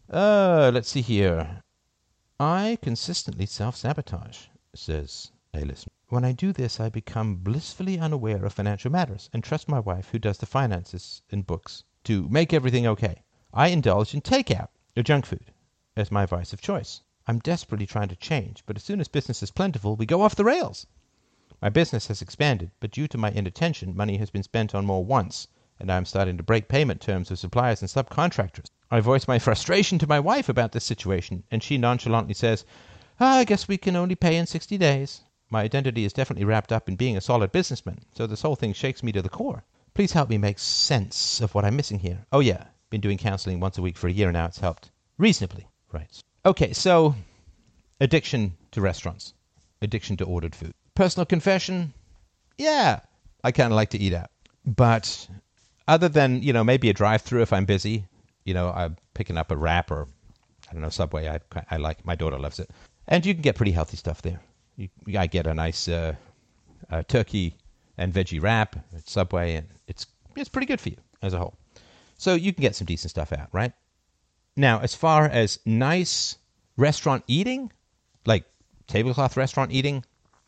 Let's see here. I consistently self-sabotage, says a listener. When I do this, I become blissfully unaware of financial matters and trust my wife, who does the finances and books, to make everything okay. I indulge in takeout, or junk food, as my vice of choice. I'm desperately trying to change, but as soon as business is plentiful, we go off the rails. My business has expanded, but due to my inattention, money has been spent on more wants, and I am starting to break payment terms with suppliers and subcontractors. I voice my frustration to my wife about this situation, and she nonchalantly says, I guess we can only pay in 60 days. My identity is definitely wrapped up in being a solid businessman, so this whole thing shakes me to the core. Please help me make sense of what I'm missing here. Oh yeah, been doing counseling once a week for a year now. It's helped reasonably. Right. Okay, so addiction to restaurants. Addiction to ordered food. Personal confession, yeah, I kind of like to eat out. But other than, maybe a drive-through if I'm busy, I'm picking up a wrap or, I don't know, Subway. I like, my daughter loves it. And you can get pretty healthy stuff there. I get a nice turkey and veggie wrap at Subway, and it's pretty good for you as a whole. So you can get some decent stuff out, right? Now, as far as nice restaurant eating, like tablecloth restaurant eating,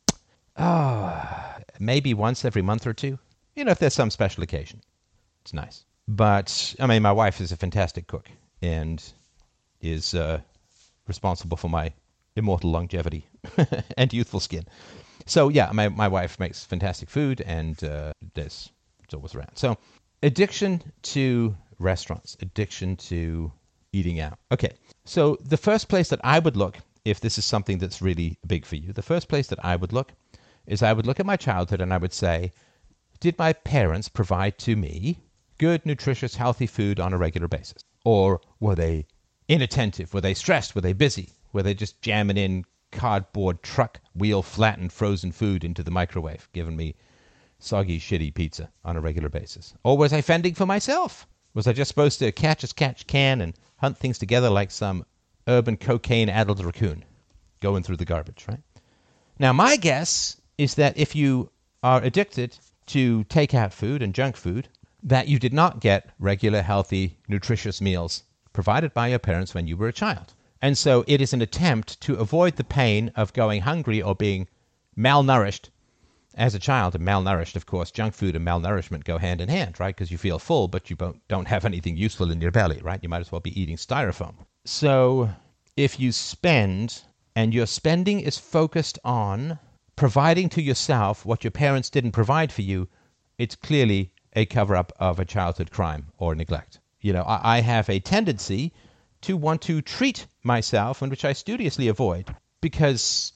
maybe once every month or two. If there's some special occasion. It's nice. But, my wife is a fantastic cook and is responsible for my immortal longevity and youthful skin. So, yeah, my wife makes fantastic food, and it's always around. So, addiction to restaurants, addiction to eating out. Okay, so the first place that I would look, if this is something that's really big for you, the first place that I would look is I would look at my childhood and I would say, did my parents provide to me good, nutritious, healthy food on a regular basis? Or were they inattentive? Were they stressed? Were they busy? Were they just jamming in cardboard truck wheel flattened frozen food into the microwave, giving me soggy, shitty pizza on a regular basis? Or was I fending for myself? Was I just supposed to catch as catch can and hunt things together like some urban cocaine-addled raccoon going through the garbage, right? Now, my guess is that if you are addicted to takeout food and junk food, that you did not get regular, healthy, nutritious meals provided by your parents when you were a child. And so it is an attempt to avoid the pain of going hungry or being malnourished as a child. And malnourished, of course, junk food and malnourishment go hand in hand, right? Because you feel full, but you don't have anything useful in your belly, right? You might as well be eating styrofoam. So if you spend, and your spending is focused on providing to yourself what your parents didn't provide for you, it's clearly a cover-up of a childhood crime or neglect. I have a tendency to want to treat myself, and which I studiously avoid, because,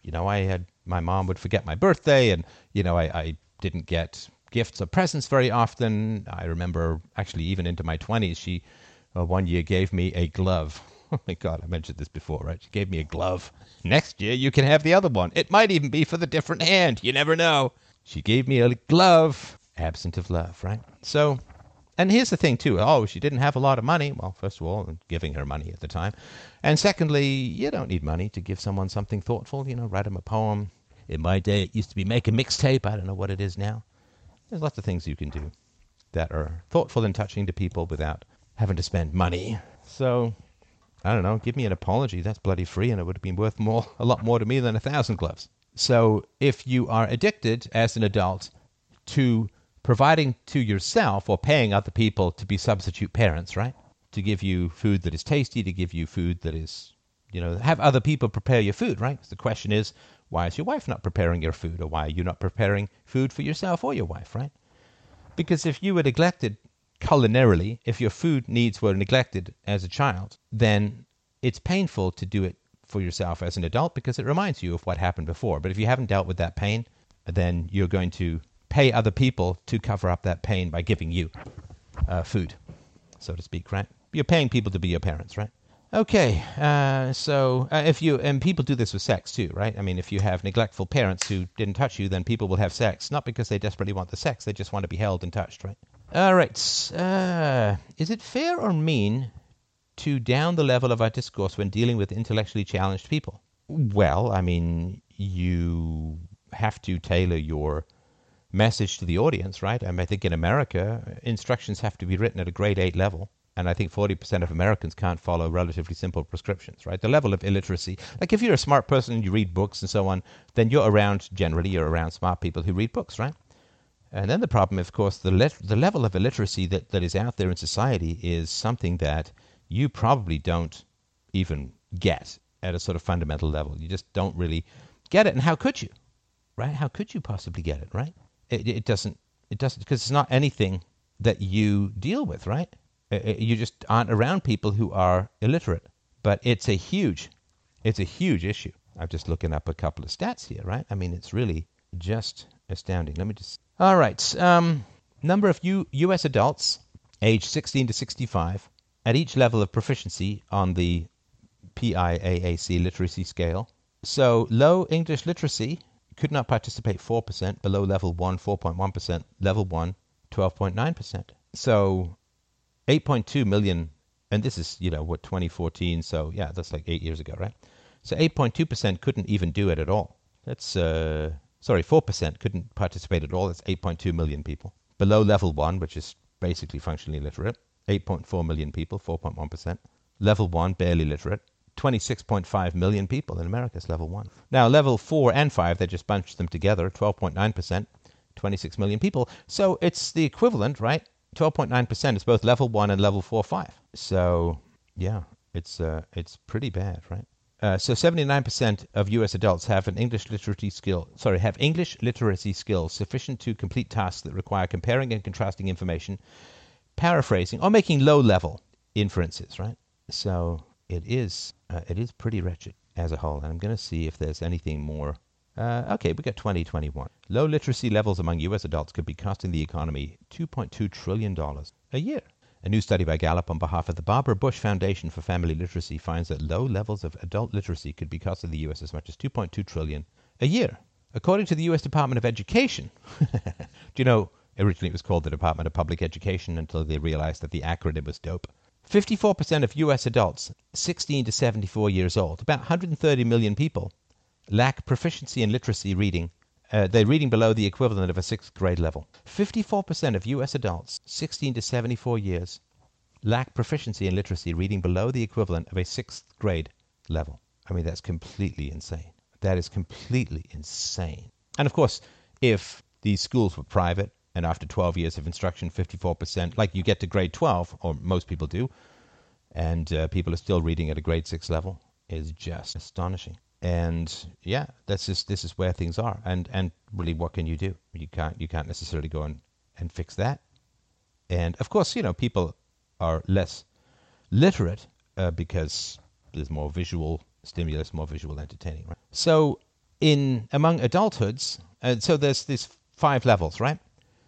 my mom would forget my birthday, and, I didn't get gifts or presents very often. I remember, actually, even into my 20s, she one year gave me a glove. Oh, my God, I mentioned this before, right? She gave me a glove. Next year, you can have the other one. It might even be for the different hand. You never know. She gave me a glove, absent of love, right? So, and here's the thing, too. Oh, she didn't have a lot of money. Well, first of all, I'm giving her money at the time. And secondly, you don't need money to give someone something thoughtful. Write them a poem. In my day, it used to be make a mixtape. I don't know what it is now. There's lots of things you can do that are thoughtful and touching to people without having to spend money. So, I don't know, give me an apology. That's bloody free, and it would have been worth a lot more to me than 1,000 gloves. So if you are addicted as an adult to providing to yourself or paying other people to be substitute parents, right? To give you food that is tasty, to give you food that is, have other people prepare your food, right? The question is, why is your wife not preparing your food? Or why are you not preparing food for yourself or your wife, right? Because if you were neglected culinarily, if your food needs were neglected as a child, then it's painful to do it for yourself as an adult because it reminds you of what happened before. But if you haven't dealt with that pain, then you're going to pay other people to cover up that pain by giving you food, so to speak, right? You're paying people to be your parents, right? Okay, so if you, and people do this with sex too, right? I mean, if you have neglectful parents who didn't touch you, then people will have sex, not because they desperately want the sex, they just want to be held and touched, right? All right, is it fair or mean to down the level of our discourse when dealing with intellectually challenged people? Well, I mean, you have to tailor your message to the audience, right? I think in America, instructions have to be written at a grade 8 level. and I think 40% of Americans can't follow relatively simple prescriptions, right? The level of illiteracy, like if you're a smart person and you read books and so on, then you're around smart people who read books, right? And then the problem, of course, the level of illiteracy that is out there in society is something that you probably don't even get at a sort of fundamental level. You just don't really get it. And how could you, right? How could you possibly get it, right? It doesn't, because it's not anything that you deal with, right? You just aren't around people who are illiterate. But it's a huge issue. I'm just looking up a couple of stats here, right? I mean, it's really just astounding. Let me just... All right. Number of U.S. adults aged 16 to 65 at each level of proficiency on the PIAAC literacy scale. So low English literacy could not participate 4%, below level 1 4.1%, level 1 12.9%. So 8.2 million, and this is, 2014, so yeah, that's like 8 years ago, right? So 8.2% couldn't even do it at all. That's, 4% couldn't participate at all. That's 8.2 million people. Below level 1, which is basically functionally literate, 8.4 million people, 4.1%. Level 1, barely literate, 26.5 million people in America is level 1. Now, level 4 and 5, they just bunched them together, 12.9%, 26 million people. So it's the equivalent, right? 12.9% is both level 1 and level 4-5. So, yeah, it's pretty bad, right? So 79% of U.S. adults have English literacy skills sufficient to complete tasks that require comparing and contrasting information, paraphrasing, or making low-level inferences, right? So it is pretty wretched as a whole. And I'm going to see if there's anything more. Okay, we got 2021. Low literacy levels among U.S. adults could be costing the economy $2.2 trillion a year. A new study by Gallup on behalf of the Barbara Bush Foundation for Family Literacy finds that low levels of adult literacy could be costing the U.S. as much as $2.2 trillion a year. According to the U.S. Department of Education, do you know, originally it was called the Department of Public Education until they realized that the acronym was dope. 54% of U.S. adults 16 to 74 years old, about 130 million people, lack proficiency in literacy reading. They're reading below the equivalent of a 6th grade level. 54% of U.S. adults 16 to 74 years lack proficiency in literacy reading below the equivalent of a 6th grade level. I mean, that's completely insane. That is completely insane. And of course, if these schools were private and after 12 years of instruction, 54%, like you get to grade 12, or most people do, and people are still reading at a grade 6 level, is just astonishing. And yeah, this is where things are. And really, what can you do? You can't necessarily go and fix that. And of course, people are less literate because there's more visual stimulus, more visual entertaining. Right? So among adulthoods, so there's these 5 levels, right?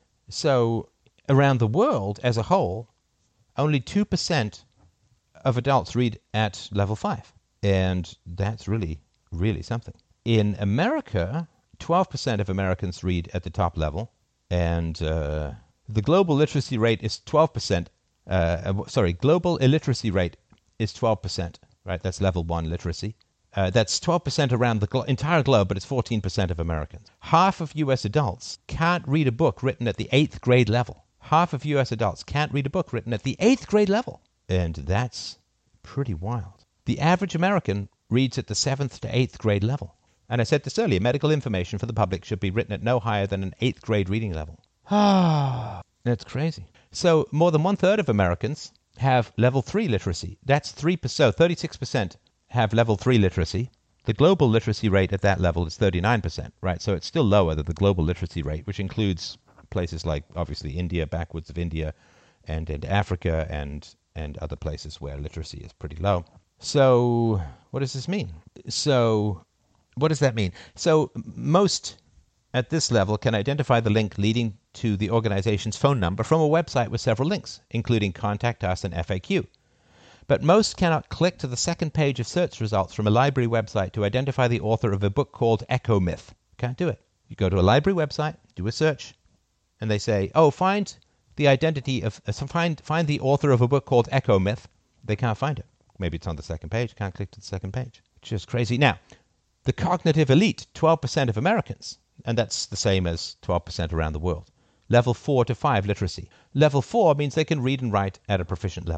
So around the world as a whole, only 2% of adults read at level 5, and that's really something. In America, 12% of Americans read at the top level, and the global literacy rate is 12%. Global illiteracy rate is 12%, right? That's level 1 literacy. That's 12% around the entire globe, but it's 14% of Americans. Half of U.S. adults can't read a book written at the 8th grade level. Half of U.S. adults can't read a book written at the 8th grade level. And that's pretty wild. The average American reads at the 7th to 8th grade level. And I said this earlier, medical information for the public should be written at no higher than an 8th grade reading level. That's crazy. So more than 1/3 of Americans have level 3 literacy. That's 3%. So 36% have level 3 literacy. The global literacy rate at that level is 39%, right? So it's still lower than the global literacy rate, which includes places like, obviously, India, backwards of India, and Africa, and other places where literacy is pretty low. So what does this mean? So what does that mean? So most at this level can identify the link leading to the organization's phone number from a website with several links, including Contact Us and FAQ. But most cannot click to the second page of search results from a library website to identify the author of a book called Echo Myth. Can't do it. You go to a library website, do a search, and they say, find the identity of, find the author of a book called Echo Myth. They can't find it. Maybe it's on the second page. Can't click to the second page. It's just crazy. Now, the cognitive elite, 12% of Americans, and that's the same as 12% around the world. Level 4 to 5 literacy. Level 4 means they can read and write at a proficient level.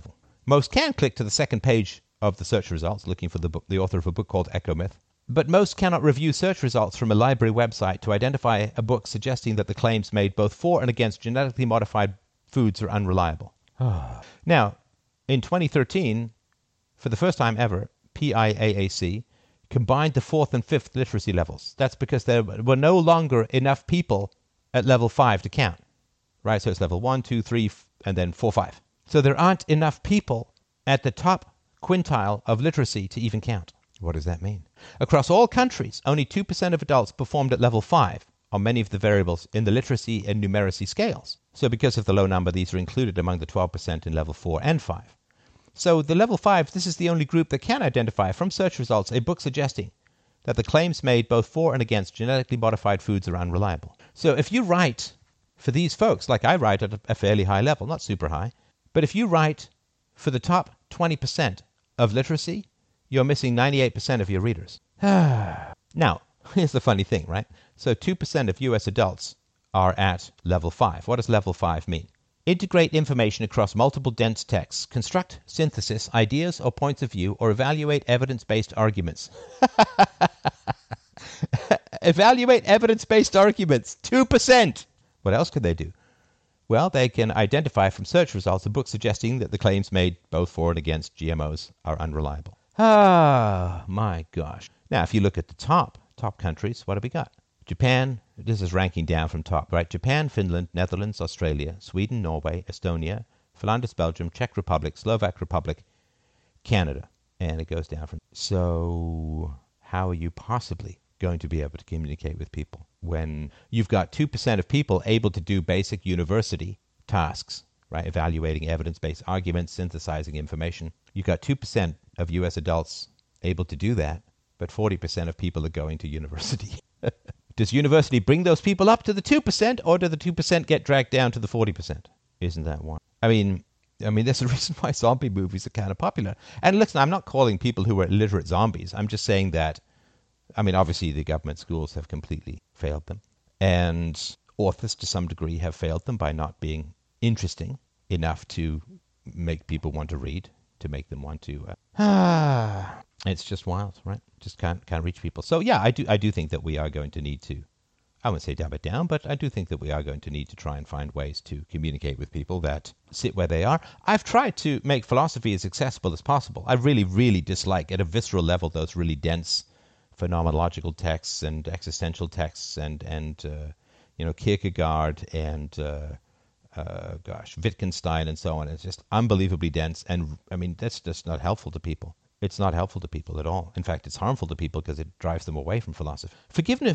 Most can click to the second page of the search results, looking for the author of a book called Echo Myth. But most cannot review search results from a library website to identify a book suggesting that the claims made both for and against genetically modified foods are unreliable. Now, in 2013, for the first time ever, PIAAC combined the 4th and 5th literacy levels. That's because there were no longer enough people at level 5 to count, right? So it's level 1, 2, 3, and then 4, 5. So there aren't enough people at the top quintile of literacy to even count. What does that mean? Across all countries, only 2% of adults performed at level 5 on many of the variables in the literacy and numeracy scales. So because of the low number, these are included among the 12% in level 4 and 5. So the level 5, this is the only group that can identify from search results a book suggesting that the claims made both for and against genetically modified foods are unreliable. So if you write for these folks, like I write at a fairly high level, not super high, but if you write for the top 20% of literacy, you're missing 98% of your readers. Now, here's the funny thing, right? So 2% of US adults are at level 5. What does level 5 mean? Integrate information across multiple dense texts. Construct, synthesis, ideas or points of view, or evaluate evidence-based arguments. Evaluate evidence-based arguments. 2%. What else could they do? Well, they can identify from search results a book suggesting that the claims made both for and against GMOs are unreliable. Ah, my gosh. Now, if you look at the top countries, what have we got? Japan, this is ranking down from top, right? Japan, Finland, Netherlands, Australia, Sweden, Norway, Estonia, Flanders, Belgium, Czech Republic, Slovak Republic, Canada. And it goes down from... So how are you possibly going to be able to communicate with people when you've got 2% of people able to do basic university tasks, right? Evaluating evidence-based arguments, synthesizing information. You've got 2% of US adults able to do that, but 40% of people are going to university. Does university bring those people up to the 2%, or do the 2% get dragged down to the 40%? Isn't that one? I mean, there's a reason why zombie movies are kind of popular. And listen, I'm not calling people who are illiterate zombies. I'm just saying that, obviously the government schools have completely failed them. And authors, to some degree, have failed them by not being interesting enough to make people want to read, to make them want to... It's just wild, right? Just can't reach people. So yeah, I do think that we are going to need to, I wouldn't say dumb it down, but I do think that we are going to need to try and find ways to communicate with people that sit where they are. I've tried to make philosophy as accessible as possible. I really, really dislike at a visceral level those really dense phenomenological texts and existential texts and Kierkegaard and Wittgenstein and so on. It's just unbelievably dense, and that's just not helpful to people. It's not helpful to people at all. In fact, it's harmful to people because it drives them away from philosophy. Forgiving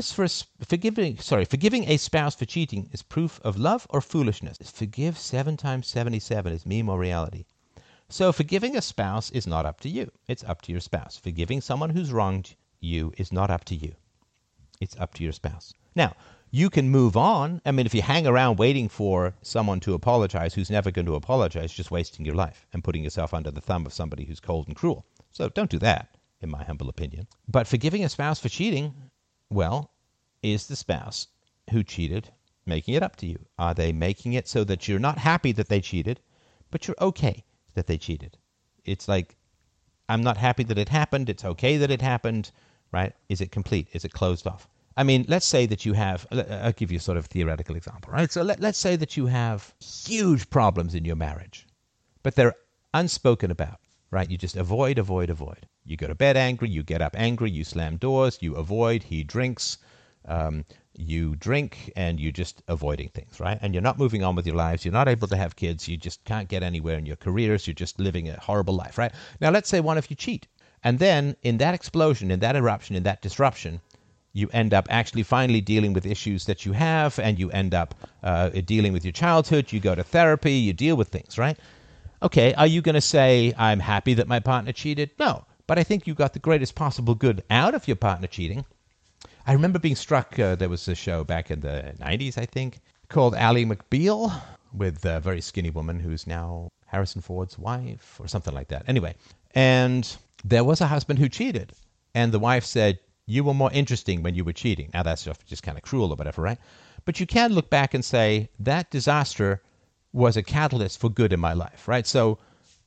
a spouse for cheating is proof of love or foolishness. Forgive 7 times 77 is meme or reality. So forgiving a spouse is not up to you. It's up to your spouse. Forgiving someone who's wronged you is not up to you. It's up to your spouse. Now, you can move on. If you hang around waiting for someone to apologize who's never going to apologize, just wasting your life and putting yourself under the thumb of somebody who's cold and cruel. So don't do that, in my humble opinion. But forgiving a spouse for cheating, well, is the spouse who cheated making it up to you? Are they making it so that you're not happy that they cheated, but you're okay that they cheated? It's like, I'm not happy that it happened. It's okay that it happened, right? Is it complete? Is it closed off? Let's say that you have, I'll give you a sort of theoretical example, right? So let's say that you have huge problems in your marriage, but they're unspoken about, right? You just avoid. You go to bed angry, you get up angry, you slam doors, you avoid, he drinks, you drink, and you're just avoiding things, right? And you're not moving on with your lives, you're not able to have kids, you just can't get anywhere in your careers, you're just living a horrible life, right? Now let's say one of you cheat, and then in that explosion, in that eruption, in that disruption, you end up actually finally dealing with issues that you have, and you end up dealing with your childhood, you go to therapy, you deal with things, right? Okay, are you going to say, I'm happy that my partner cheated? No, but I think you got the greatest possible good out of your partner cheating. I remember being struck, there was a show back in the 90s, I think, called Ally McBeal, with a very skinny woman who's now Harrison Ford's wife, or something like that. Anyway, and there was a husband who cheated, and the wife said, you were more interesting when you were cheating. Now, that's just kind of cruel or whatever, right? But you can look back and say, that disaster was a catalyst for good in my life, right? So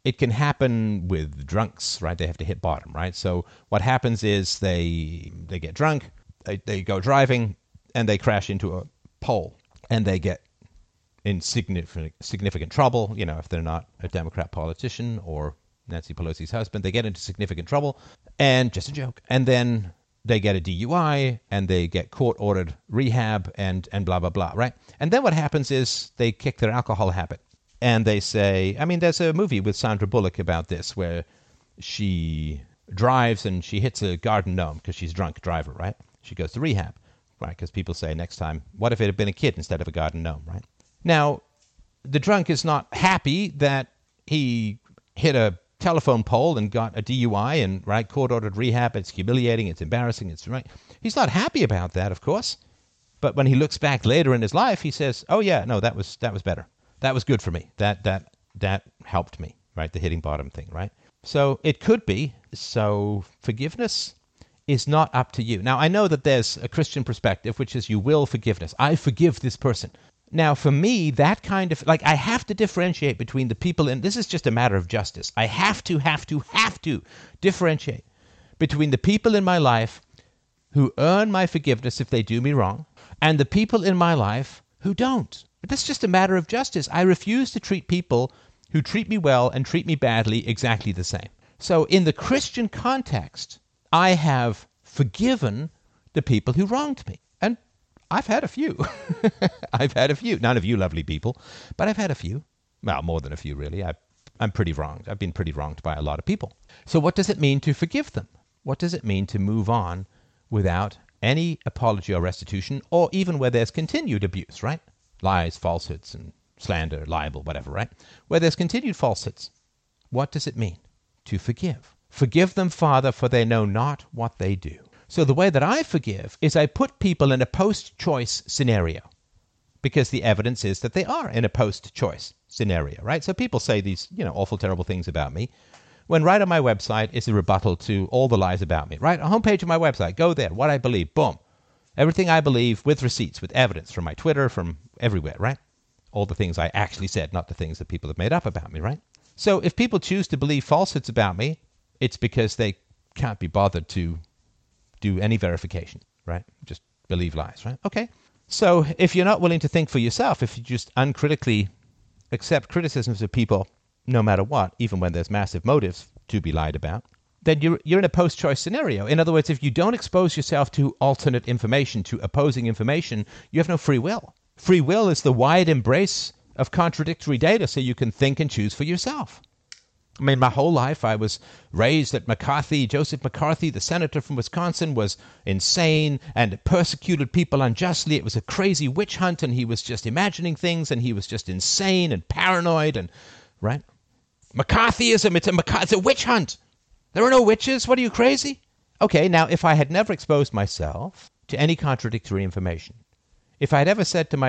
it can happen with drunks, right? They have to hit bottom, right? So what happens is they get drunk, they go driving, and they crash into a pole, and they get in significant trouble. You know, if they're not a Democrat politician or Nancy Pelosi's husband, they get into significant trouble, and just a joke. And then they get a DUI, and they get court-ordered rehab, and blah, blah, blah, right? And then what happens is they kick their alcohol habit. And they say, I mean, there's a movie with Sandra Bullock about this where she drives and she hits a garden gnome because she's a drunk driver, right? She goes to rehab, right? Because people say next time, what if it had been a kid instead of a garden gnome, right? Now, the drunk is not happy that he hit a telephone pole and got a DUI and, right, court-ordered rehab. It's humiliating. It's embarrassing. It's right. He's not happy about that, of course. But when he looks back later in his life, he says, oh, yeah, no, that was better. That was good for me. That helped me, right? The hitting bottom thing, right? So it could be. So forgiveness is not up to you. Now, I know that there's a Christian perspective, which is you will forgiveness. I forgive this person. Now, for me, that kind of, like, I have to differentiate between the people, and this is just a matter of justice. I have to differentiate between the people in my life who earn my forgiveness if they do me wrong, and the people in my life who don't. But that's just a matter of justice. I refuse to treat people who treat me well and treat me badly exactly the same. So in the Christian context, I have forgiven the people who wronged me. And I've had a few. I've had a few. None of you lovely people, but I've had a few. Well, more than a few, really. I'm pretty wronged. I've been pretty wronged by a lot of people. So what does it mean to forgive them? What does it mean to move on without any apology or restitution, or even where there's continued abuse, right? Lies, falsehoods, and slander, libel, whatever, right? Where there's continued falsehoods. What does it mean to forgive? Forgive them, Father, for they know not what they do. So the way that I forgive is I put people in a post-choice scenario, because the evidence is that they are in a post-choice scenario, right? So people say these, awful, terrible things about me, when right on my website is a rebuttal to all the lies about me, right? A homepage of my website, go there, what I believe, boom. Everything I believe with receipts, with evidence from my Twitter, from everywhere, right? All the things I actually said, not the things that people have made up about me, right? So if people choose to believe falsehoods about me, it's because they can't be bothered to do any verification, right? Just believe lies, right? Okay. So if you're not willing to think for yourself, if you just uncritically accept criticisms of people, no matter what, even when there's massive motives to be lied about, then you're in a post-choice scenario. In other words, if you don't expose yourself to alternate information, to opposing information, you have no free will. Free will is the wide embrace of contradictory data so you can think and choose for yourself. I mean, my whole life I was raised that Joseph McCarthy, the senator from Wisconsin, was insane and persecuted people unjustly. It was a crazy witch hunt, and he was just imagining things, and he was just insane and paranoid, and right? McCarthyism, it's a witch hunt. There are no witches. What are you, crazy? Okay, now if I had never exposed myself to any contradictory information, if I'd never said to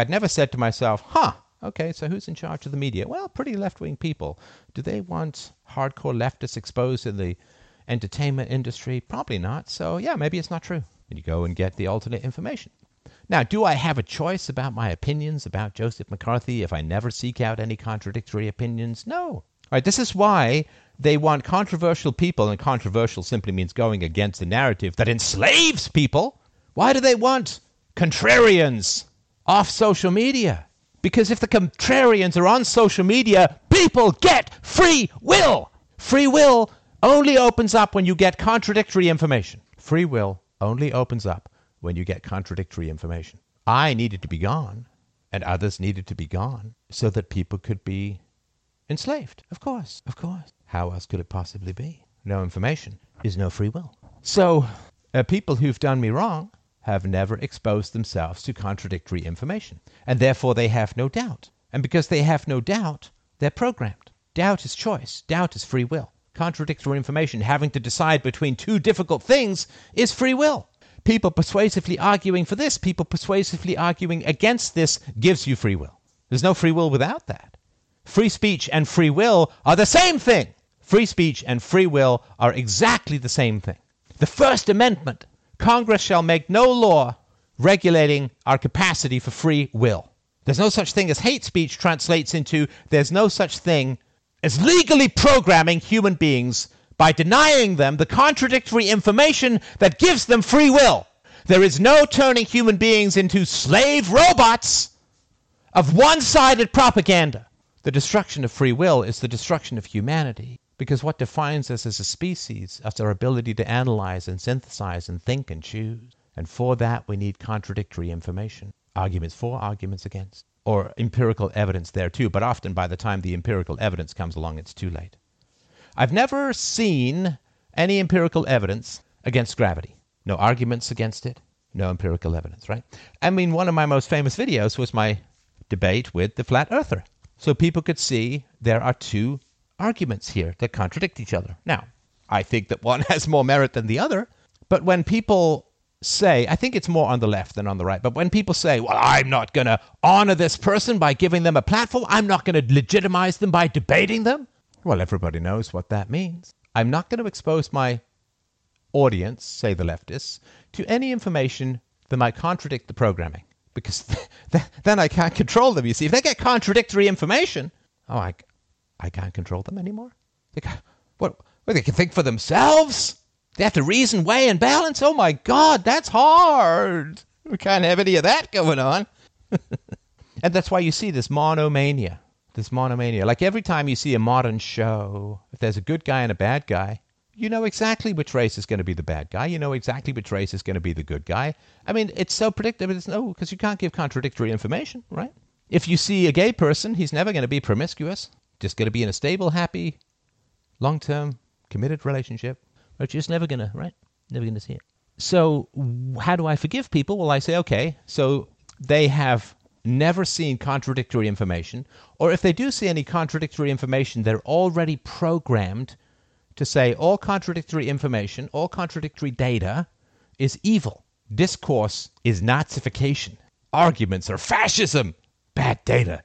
myself, okay, so who's in charge of the media? Well, pretty left-wing people. Do they want hardcore leftists exposed in the entertainment industry? Probably not. So yeah, maybe it's not true. And you go and get the alternate information. Now, do I have a choice about my opinions about Joseph McCarthy if I never seek out any contradictory opinions? No. All right, this is why they want controversial people, and controversial simply means going against the narrative that enslaves people. Why do they want contrarians off social media? Because if the contrarians are on social media, people get free will. Free will only opens up when you get contradictory information. Free will only opens up when you get contradictory information. I needed to be gone, and others needed to be gone, so that people could be enslaved. Of course. How else could it possibly be? No information is no free will. So, people who've done me wrong have never exposed themselves to contradictory information, and therefore they have no doubt. And because they have no doubt, they're programmed. Doubt is choice. Doubt is free will. Contradictory information, having to decide between two difficult things, is free will. People persuasively arguing for this, people persuasively arguing against this, gives you free will. There's no free will without that. Free speech and free will are the same thing. Free speech and free will are exactly the same thing. The First Amendment, Congress shall make no law regulating our capacity for free will. There's no such thing as hate speech translates into there's no such thing is legally programming human beings by denying them the contradictory information that gives them free will. There is no turning human beings into slave robots of one-sided propaganda. The destruction of free will is the destruction of humanity, because what defines us as a species is our ability to analyze and synthesize and think and choose. And for that, we need contradictory information. Arguments for, arguments against. Or empirical evidence there too, but often by the time the empirical evidence comes along, it's too late. I've never seen any empirical evidence against gravity. No arguments against it, no empirical evidence, right? I mean, one of my most famous videos was my debate with the flat earther. So people could see there are two arguments here that contradict each other. Now, I think that one has more merit than the other, but when people say, I think it's more on the left than on the right, but when people say, well, I'm not going to honor this person by giving them a platform, I'm not going to legitimize them by debating them, well, everybody knows what that means. I'm not going to expose my audience, say the leftists, to any information that might contradict the programming, because then I can't control them. You see, if they get contradictory information, I can't control them anymore. They can think for themselves. They have to reason, weigh, and balance. Oh my God, that's hard. We can't have any of that going on. And that's why you see this monomania. Like every time you see a modern show, if there's a good guy and a bad guy, you know exactly which race is going to be the bad guy. You know exactly which race is going to be the good guy. I mean, it's so predictable. Because you can't give contradictory information, right? If you see a gay person, he's never going to be promiscuous. Just going to be in a stable, happy, long-term, committed relationship. But you're just never going to, right? Never going to see it. So how do I forgive people? Well, I say, okay, so they have never seen contradictory information. Or if they do see any contradictory information, they're already programmed to say all contradictory information, all contradictory data is evil. Discourse is Nazification. Arguments are fascism. Bad data.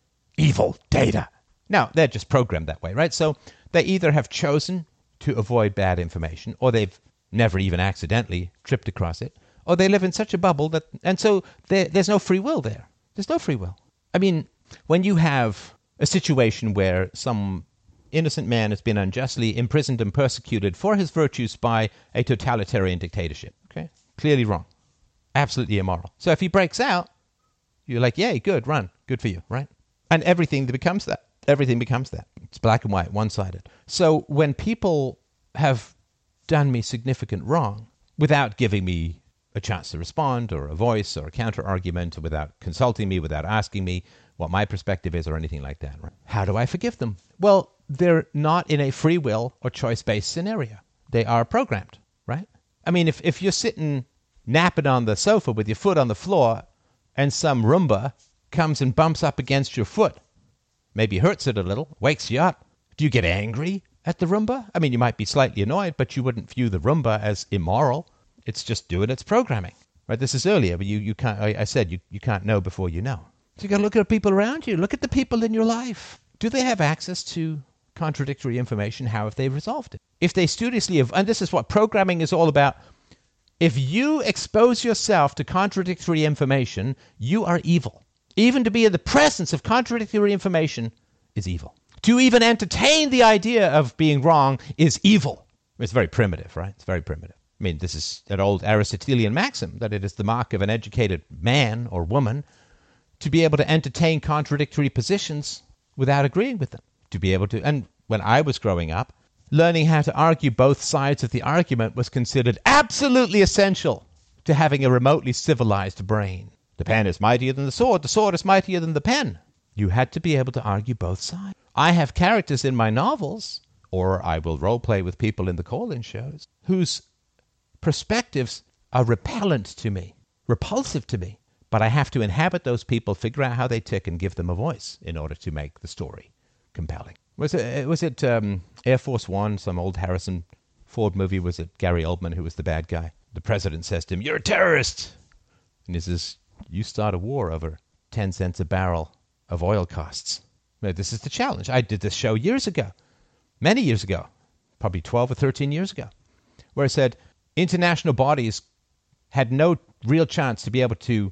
Evil data. Now, they're just programmed that way, right? So they either have chosen to avoid bad information, or they've never even accidentally tripped across it, or they live in such a bubble that... And so there's no free will there. There's no free will. I mean, when you have a situation where some innocent man has been unjustly imprisoned and persecuted for his virtues by a totalitarian dictatorship, okay? Clearly wrong. Absolutely immoral. So if he breaks out, you're like, yay, good, run. Good for you, right? And everything becomes that. Everything becomes that. It's black and white, one-sided. So when people have done me significant wrong without giving me a chance to respond or a voice or a counter-argument, or without consulting me, without asking me what my perspective is or anything like that, right? How do I forgive them? Well, they're not in a free will or choice-based scenario. They are programmed, right? I mean, if you're sitting napping on the sofa with your foot on the floor and some Roomba comes and bumps up against your foot, maybe hurts it a little, wakes you up, do you get angry at the Roomba? I mean, you might be slightly annoyed, but you wouldn't view the Roomba as immoral. It's just doing its programming, right? This is earlier, but you can't. I said you can't know before you know. So you got to look at the people around you. Look at the people in your life. Do they have access to contradictory information? How have they resolved it? If they studiously have, and this is what programming is all about. If you expose yourself to contradictory information, you are evil. Even to be in the presence of contradictory information is evil. To even entertain the idea of being wrong is evil. It's very primitive, right? It's very primitive. I mean, this is an old Aristotelian maxim that it is the mark of an educated man or woman to be able to entertain contradictory positions without agreeing with them. To be able to, and when I was growing up, learning how to argue both sides of the argument was considered absolutely essential to having a remotely civilized brain. The pen is mightier than the sword is mightier than the pen. You had to be able to argue both sides. I have characters in my novels, or I will role play with people in the call-in shows, whose perspectives are repellent to me, repulsive to me, but I have to inhabit those people, figure out how they tick, and give them a voice in order to make the story compelling. Was it Air Force One, some old Harrison Ford movie? Was it Gary Oldman who was the bad guy? The president says to him, "You're a terrorist!" And he says, "You start a war over 10 cents a barrel of oil costs." Now, this is the challenge. I did this show years ago, many years ago, probably 12 or 13 years ago, where I said international bodies had no real chance to be able to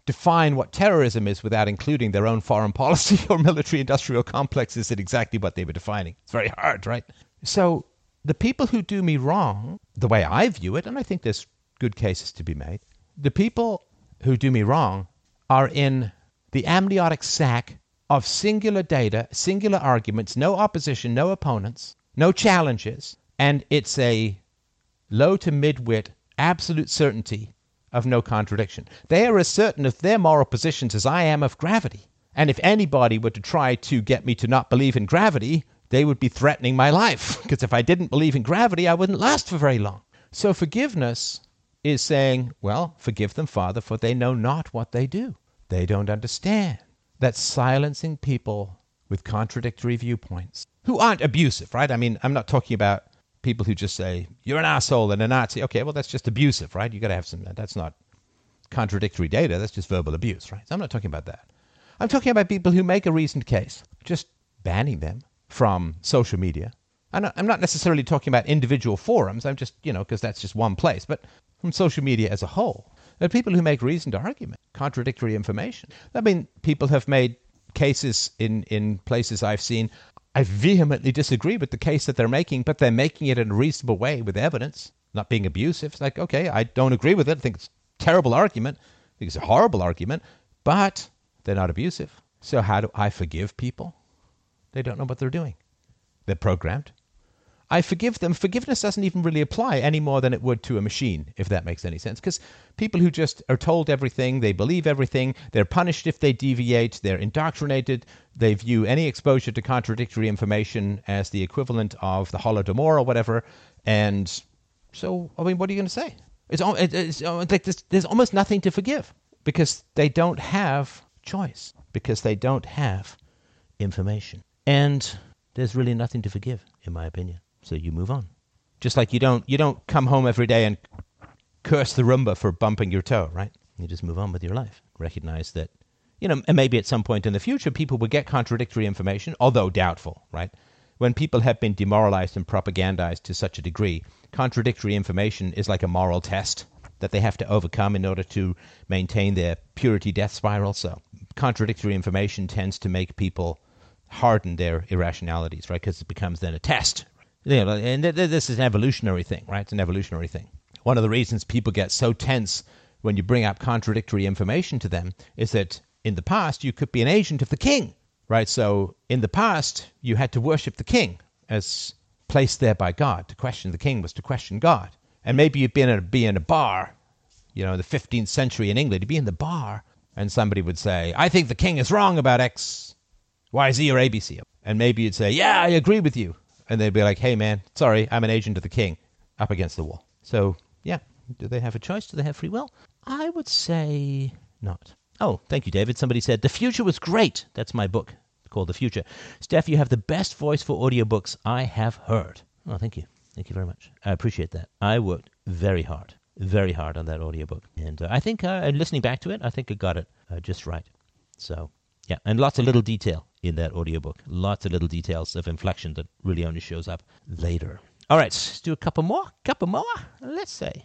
define what terrorism is without including their own foreign policy or military-industrial complexes in exactly what they were defining. It's very hard, right? So the people who do me wrong, the way I view it, and I think there's good cases to be made, the people who do me wrong are in the amniotic sac of singular data, singular arguments, no opposition, no opponents, no challenges, and it's a low to mid-wit absolute certainty of no contradiction. They are as certain of their moral positions as I am of gravity. And if anybody were to try to get me to not believe in gravity, they would be threatening my life. Because if I didn't believe in gravity, I wouldn't last for very long. So forgiveness is saying, well, forgive them, Father, for they know not what they do. They don't understand. That's silencing people with contradictory viewpoints who aren't abusive, right? I mean, I'm not talking about people who just say, you're an asshole and a Nazi. Okay, well, that's just abusive, right? You got to have some, that's not contradictory data. That's just verbal abuse, right? So I'm not talking about that. I'm talking about people who make a reasoned case, just banning them from social media. And I'm not necessarily talking about individual forums. I'm just, because that's just one place, but from social media as a whole. There are people who make reasoned argument, contradictory information. I mean, people have made cases in places I've seen. I vehemently disagree with the case that they're making, but they're making it in a reasonable way with evidence, not being abusive. It's like, okay, I don't agree with it. I think it's a terrible argument. I think it's a horrible argument, but they're not abusive. So how do I forgive people? They don't know what they're doing. They're programmed. I forgive them. Forgiveness doesn't even really apply any more than it would to a machine, if that makes any sense. Because people who just are told everything, they believe everything, they're punished if they deviate, they're indoctrinated, they view any exposure to contradictory information as the equivalent of the Holodomor or whatever. And so, I mean, what are you going to say? It's like there's almost nothing to forgive because they don't have choice, because they don't have information. And there's really nothing to forgive, in my opinion. So you move on. Just like you don't come home every day and curse the Roomba for bumping your toe, right? You just move on with your life. Recognize that, and maybe at some point in the future, people will get contradictory information, although doubtful, right? When people have been demoralized and propagandized to such a degree, contradictory information is like a moral test that they have to overcome in order to maintain their purity death spiral. So contradictory information tends to make people harden their irrationalities, right? Because it becomes then a test. And this is an evolutionary thing, right? It's an evolutionary thing. One of the reasons people get so tense when you bring up contradictory information to them is that in the past you could be an agent of the king, right? So in the past you had to worship the king as placed there by God. To question the king was to question God. And maybe you'd be in a bar, the 15th century in England. You'd be in the bar and somebody would say, I think the king is wrong about X, Y, Z, or ABC. And maybe you'd say, yeah, I agree with you. And they'd be like, hey, man, sorry, I'm an agent of the king, up against the wall. So, yeah, do they have a choice? Do they have free will? I would say not. Oh, thank you, David. Somebody said, The Future was great. That's my book called The Future. Steph, you have the best voice for audiobooks I have heard. Oh, thank you. Thank you very much. I appreciate that. I worked very hard on that audiobook. And I think, listening back to it, I think I got it just right. So, yeah, and lots of little detail in that audiobook. Lots of little details of inflection that really only shows up later. All right, let's do a couple more. Let's say,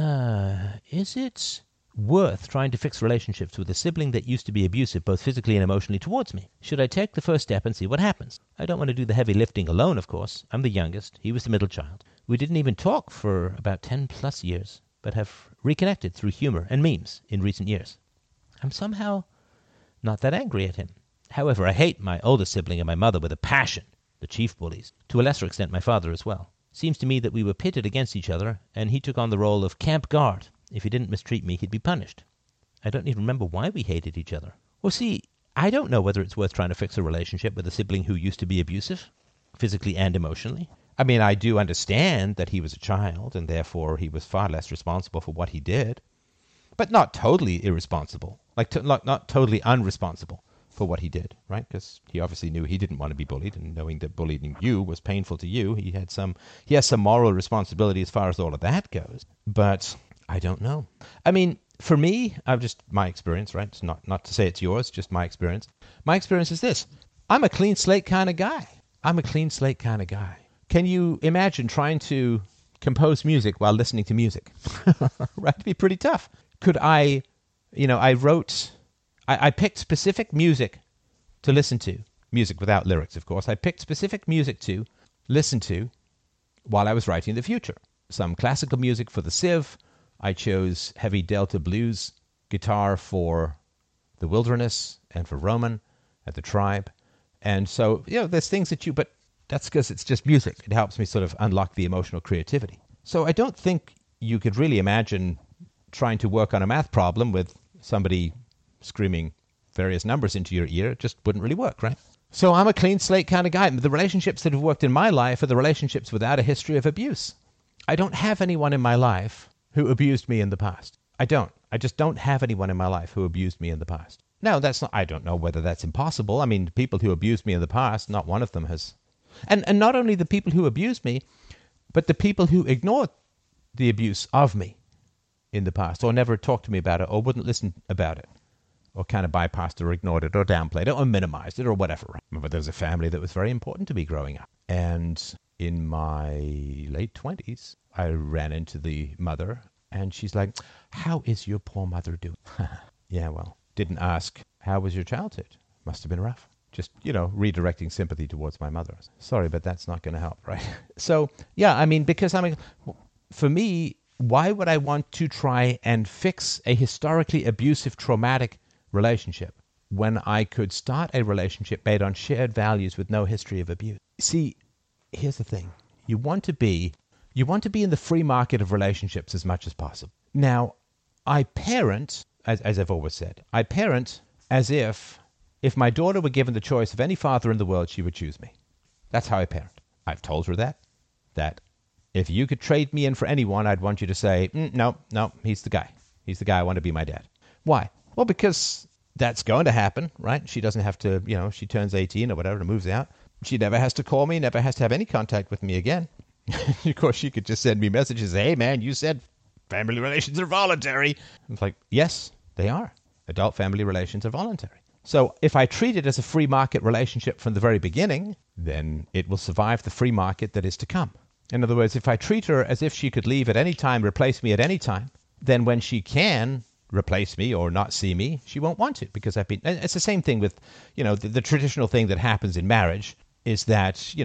is it worth trying to fix relationships with a sibling that used to be abusive both physically and emotionally towards me? Should I take the first step and see what happens? I don't want to do the heavy lifting alone, of course. I'm the youngest. He was the middle child. We didn't even talk for about 10 plus years, but have reconnected through humor and memes in recent years. I'm somehow not that angry at him. However, I hate my older sibling and my mother with a passion, the chief bullies. To a lesser extent, my father as well. Seems to me that we were pitted against each other, and he took on the role of camp guard. If he didn't mistreat me, he'd be punished. I don't even remember why we hated each other. Well, see, I don't know whether it's worth trying to fix a relationship with a sibling who used to be abusive, physically and emotionally. I mean, I do understand that he was a child, and therefore he was far less responsible for what he did, but not totally irresponsible, not totally unresponsible for what he did, right? Because he obviously knew he didn't want to be bullied, and knowing that bullying you was painful to you, he has some moral responsibility as far as all of that goes. But I don't know. I mean, for me, my experience, right? It's not to say it's yours, just my experience. My experience is this. I'm a clean slate kind of guy. Can you imagine trying to compose music while listening to music? Right? It'd be pretty tough. Could I wrote I picked specific music to listen to, music without lyrics, of course. I picked specific music to listen to while I was writing the future. Some classical music for the Civ. I chose heavy Delta blues guitar for the Wilderness and for Roman at the Tribe. And so, there's things that but that's because it's just music. It helps me sort of unlock the emotional creativity. So I don't think you could really imagine trying to work on a math problem with somebody screaming various numbers into your ear. It just wouldn't really work, right? So I'm a clean slate kind of guy. The relationships that have worked in my life are the relationships without a history of abuse. I don't have anyone in my life who abused me in the past. I don't. I just don't have anyone in my life who abused me in the past. No, that's not. I don't know whether that's impossible. I mean, people who abused me in the past, not one of them has. And not only the people who abused me, but the people who ignored the abuse of me in the past, or never talked to me about it, or wouldn't listen about it, or kind of bypassed or ignored it, or downplayed it, or minimized it, or whatever. Right? Remember, there was a family that was very important to me growing up. And in my late 20s, I ran into the mother, and she's like, "How is your poor mother doing?" Yeah, well, didn't ask, "How was your childhood?" Must have been rough. Just, redirecting sympathy towards my mother. Sorry, but that's not going to help, right? So, yeah, I mean, because for me, why would I want to try and fix a historically abusive, traumatic relationship when I could start a relationship based on shared values with no history of abuse? See, here's the thing. You want to be in the free market of relationships as much as possible. Now, I parent, as I've always said, I parent as if my daughter were given the choice of any father in the world, she would choose me. That's how I parent. I've told her that if you could trade me in for anyone, I'd want you to say, no, he's the guy. He's the guy I want to be my dad. Why? Well, because that's going to happen, right? She doesn't have to, she turns 18 or whatever and moves out. She never has to call me, never has to have any contact with me again. Of course, she could just send me messages, "Hey, man, you said family relations are voluntary." I'm like, yes, they are. Adult family relations are voluntary. So if I treat it as a free market relationship from the very beginning, then it will survive the free market that is to come. In other words, if I treat her as if she could leave at any time, replace me at any time, then when she can replace me or not see me, she won't want to, because it's the same thing with, the traditional thing that happens in marriage is that,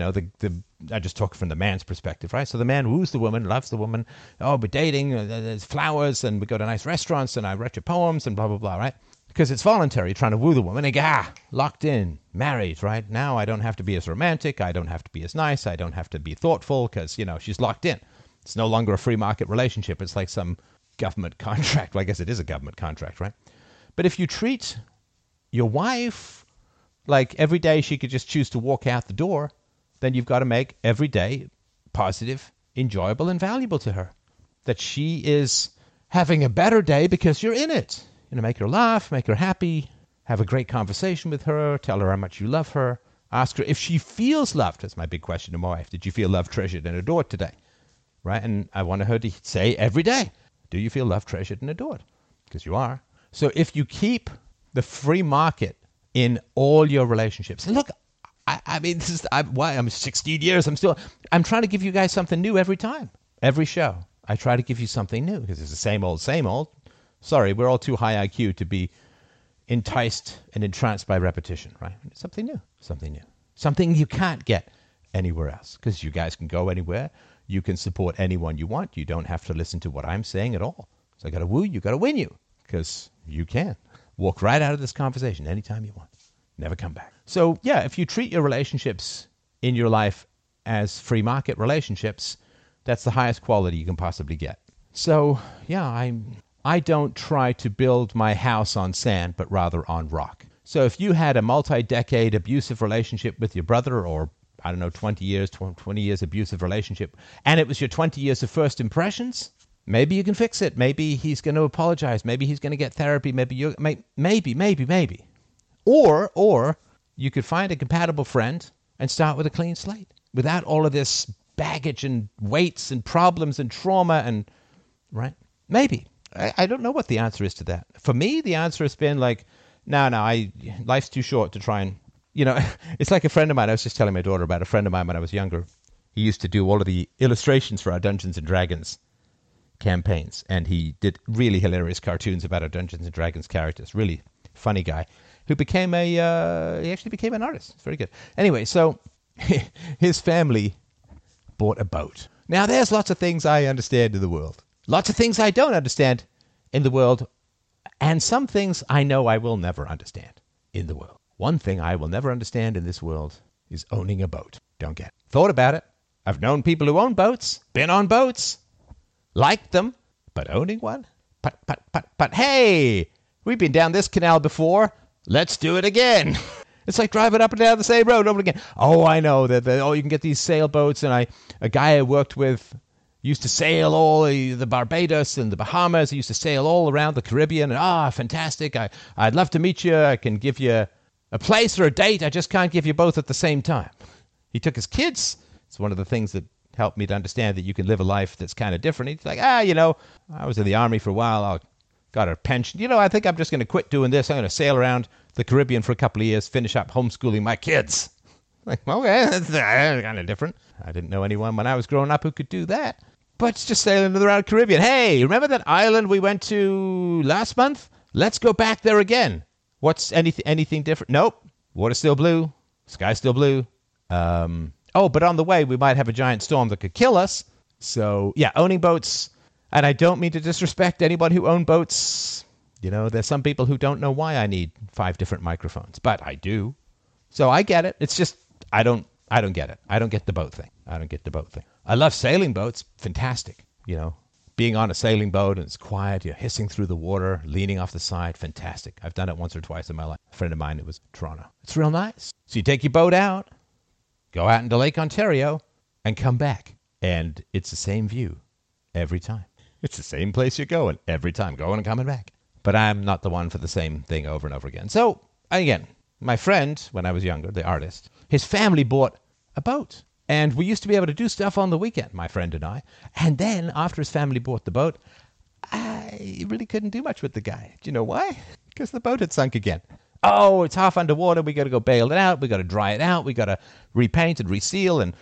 I just talk from the man's perspective, right? So the man woos the woman, loves the woman. Oh, we're dating, there's flowers, and we go to nice restaurants, and I write your poems, and blah, blah, blah, right? Because it's voluntary, trying to woo the woman, and go, locked in, married, right? Now I don't have to be as romantic, I don't have to be as nice, I don't have to be thoughtful, because, she's locked in. It's no longer a free market relationship. It's like some government contract. Well, I guess it is a government contract, right? But if you treat your wife like every day she could just choose to walk out the door, then you've got to make every day positive, enjoyable, and valuable to her. That she is having a better day because you're in it. Make her laugh, make her happy, have a great conversation with her, tell her how much you love her, ask her if she feels loved. That's my big question to my wife. Did you feel loved, treasured, and adored today? Right? And I want her to say every day, do you feel loved, treasured, and adored? Because you are. So if you keep the free market in all your relationships, and look, I'm 16 years, I'm trying to give you guys something new every time. Every show, I try to give you something new, because it's the same old, same old. Sorry, we're all too high IQ to be enticed and entranced by repetition, right? Something new, something new. Something you can't get anywhere else, because you guys can go anywhere. You can support anyone you want. You don't have to listen to what I'm saying at all. So I got to woo you, got to win you, because you can. Walk right out of this conversation anytime you want. Never come back. So, yeah, if you treat your relationships in your life as free market relationships, that's the highest quality you can possibly get. So, yeah, I don't try to build my house on sand, but rather on rock. So if you had a multi-decade abusive relationship with your brother, or, 20 years abusive relationship, and it was your 20 years of first impressions, maybe you can fix it. Maybe he's going to apologize. Maybe he's going to get therapy. Maybe. Or you could find a compatible friend and start with a clean slate without all of this baggage and weights and problems and trauma and, right? Maybe. I don't know what the answer is to that. For me, the answer has been like, life's too short to try and, it's like a friend of mine. I was just telling my daughter about a friend of mine when I was younger. He used to do all of the illustrations for our Dungeons and Dragons campaigns, and he did really hilarious cartoons about our Dungeons and Dragons characters. Really, funny guy, who became he actually became an artist. It's very good. Anyway, so his family bought a boat. Now, there's lots of things I understand in the world. Lots of things I don't understand in the world. And some things I know I will never understand in the world. One thing I will never understand in this world is owning a boat. Don't get it. Thought about it. I've known people who own boats, been on boats, liked them, but owning one? But, hey, we've been down this canal before. Let's do it again. It's like driving up and down the same road over again. Oh, I know that. You can get these sailboats, and a guy I worked with used to sail all the Barbados and the Bahamas. He used to sail all around the Caribbean. And, fantastic. I'd love to meet you. I can give you a place or a date. I just can't give you both at the same time. He took his kids. It's one of the things that helped me to understand that you can live a life that's kind of different. He's like, I was in the Army for a while. I got a pension. I think I'm just going to quit doing this. I'm going to sail around the Caribbean for a couple of years, finish up homeschooling my kids. Like, okay, that's kind of different. I didn't know anyone when I was growing up who could do that. But it's just sailing around the Caribbean. Hey, remember that island we went to last month? Let's go back there again. What's anything different? Nope. Water's still blue. Sky's still blue. But on the way, we might have a giant storm that could kill us. So, yeah, owning boats. And I don't mean to disrespect anyone who owns boats. There's some people who don't know why I need 5 different microphones. But I do. So I get it. It's just, I don't get it. I don't get the boat thing. I love sailing boats. Fantastic. Being on a sailing boat and it's quiet. You're hissing through the water, leaning off the side. Fantastic. I've done it once or twice in my life. A friend of mine, it was Toronto. It's real nice. So you take your boat out, go out into Lake Ontario, and come back. And it's the same view every time. It's the same place you're going every time, going and coming back. But I'm not the one for the same thing over and over again. So, again, my friend, when I was younger, the artist, his family bought a boat. And we used to be able to do stuff on the weekend, my friend and I. And then, after his family bought the boat, I really couldn't do much with the guy. Do you know why? Because the boat had sunk again. Oh, it's half underwater. We got to go bail it out. We got to dry it out. We got to repaint and reseal. And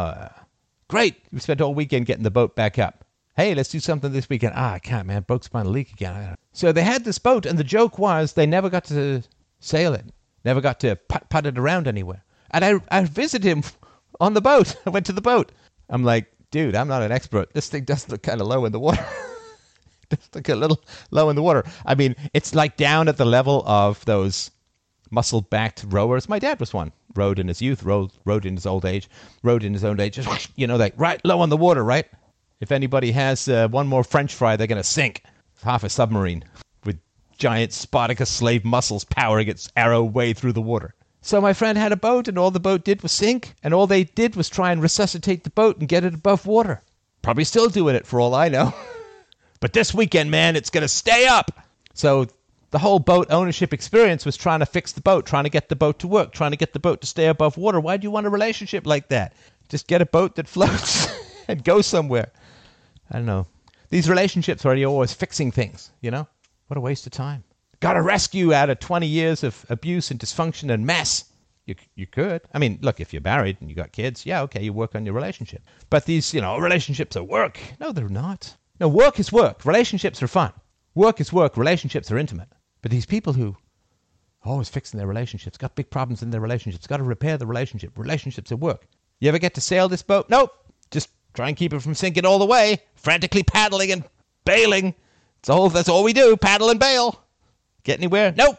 great. We spent all weekend getting the boat back up. Hey, let's do something this weekend. I can't, man. Boat's going to leak again. So they had this boat, and the joke was they never got to sail it. Never got to putt it around anywhere. And I visited him on the boat. I went to the boat. I'm like, dude, I'm not an expert. This thing does look kind of low in the water. It does look a little low in the water. I mean, it's like down at the level of those muscle-backed rowers. My dad was one. Rowed in his youth, rowed in his old age, rowed in his own age. Like right low on the water, right? If anybody has one more French fry, they're going to sink. Half a submarine with giant Spartacus slave muscles powering its arrow way through the water. So my friend had a boat, and all the boat did was sink, and all they did was try and resuscitate the boat and get it above water. Probably still doing it for all I know. But this weekend, man, it's going to stay up. So the whole boat ownership experience was trying to fix the boat, trying to get the boat to work, trying to get the boat to stay above water. Why do you want a relationship like that? Just get a boat that floats and go somewhere. I don't know. These relationships where you're always fixing things, What a waste of time. Got to rescue out of 20 years of abuse and dysfunction and mess. You could. I mean, look, if you're married and you got kids, yeah, okay, you work on your relationship. But these, relationships are work. No, they're not. No, work is work. Relationships are fun. Work is work. Relationships are intimate. But these people who always fixing their relationships, got big problems in their relationships, got to repair the relationship. Relationships are work. You ever get to sail this boat? Nope. Just try and keep it from sinking all the way, frantically paddling and bailing. That's all we do, paddle and bail. Get anywhere? Nope.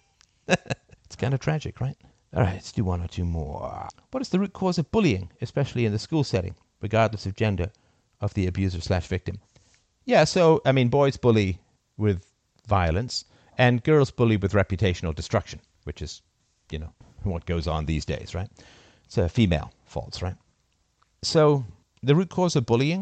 It's kind of tragic, right? All right, let's do one or two more. What is the root cause of bullying, especially in the school setting, regardless of gender of the abuser/victim? Yeah, so, I mean, boys bully with violence, and girls bully with reputational destruction, which is, what goes on these days, right? It's female faults, right? So the root cause of bullying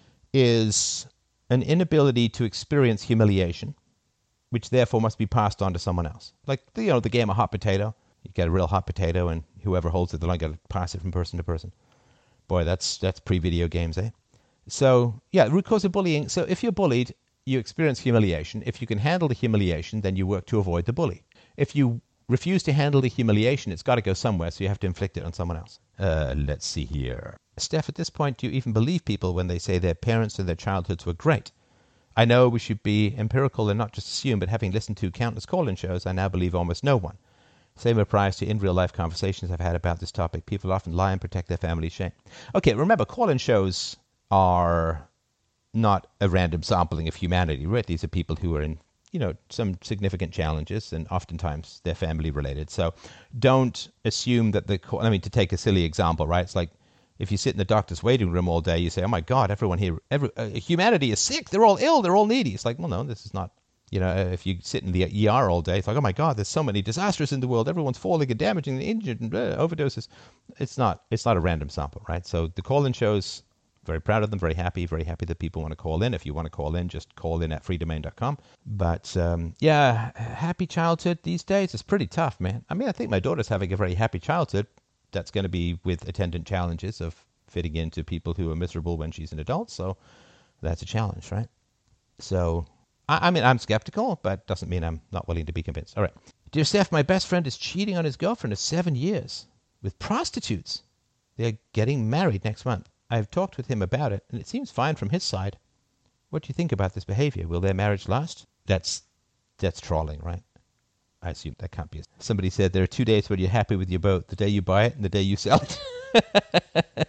is an inability to experience humiliation, which therefore must be passed on to someone else. Like, the game of hot potato. You get a real hot potato, and whoever holds it the longest got to pass it from person to person. Boy, that's pre-video games, eh? So, yeah, root cause of bullying. So if you're bullied, you experience humiliation. If you can handle the humiliation, then you work to avoid the bully. If you refuse to handle the humiliation, it's got to go somewhere, so you have to inflict it on someone else. Let's see here. Steph, at this point, do you even believe people when they say their parents and their childhoods were great? I know we should be empirical and not just assume, but having listened to countless call-in shows, I now believe almost no one. Same applies to in real-life conversations I've had about this topic. People often lie and protect their family's shame. Okay, remember, call-in shows are not a random sampling of humanity, right? These are people who are in, some significant challenges, and oftentimes they're family-related. So don't assume that to take a silly example, right? It's like if you sit in the doctor's waiting room all day, you say, oh my God, everyone here, humanity is sick. They're all ill. They're all needy. It's like, well, no, this is not. If you sit in the ER all day, it's like, oh my God, there's so many disasters in the world. Everyone's falling and damaging and injured and overdoses. It's not a random sample, right? So the call-in shows, very proud of them, very happy that people want to call in. If you want to call in, just call in at freedomain.com. But happy childhood these days is pretty tough, man. I mean, I think my daughter's having a very happy childhood. That's going to be with attendant challenges of fitting into people who are miserable when she's an adult. So that's a challenge, right? So I'm skeptical, but doesn't mean I'm not willing to be convinced. All right. Dear Steph, my best friend is cheating on his girlfriend of 7 years with prostitutes. They're getting married next month. I've talked with him about it, and it seems fine from his side. What do you think about this behavior? Will their marriage last? That's trolling, right? I assume that can't be. Somebody said there are 2 days when you're happy with your boat: the day you buy it and the day you sell it.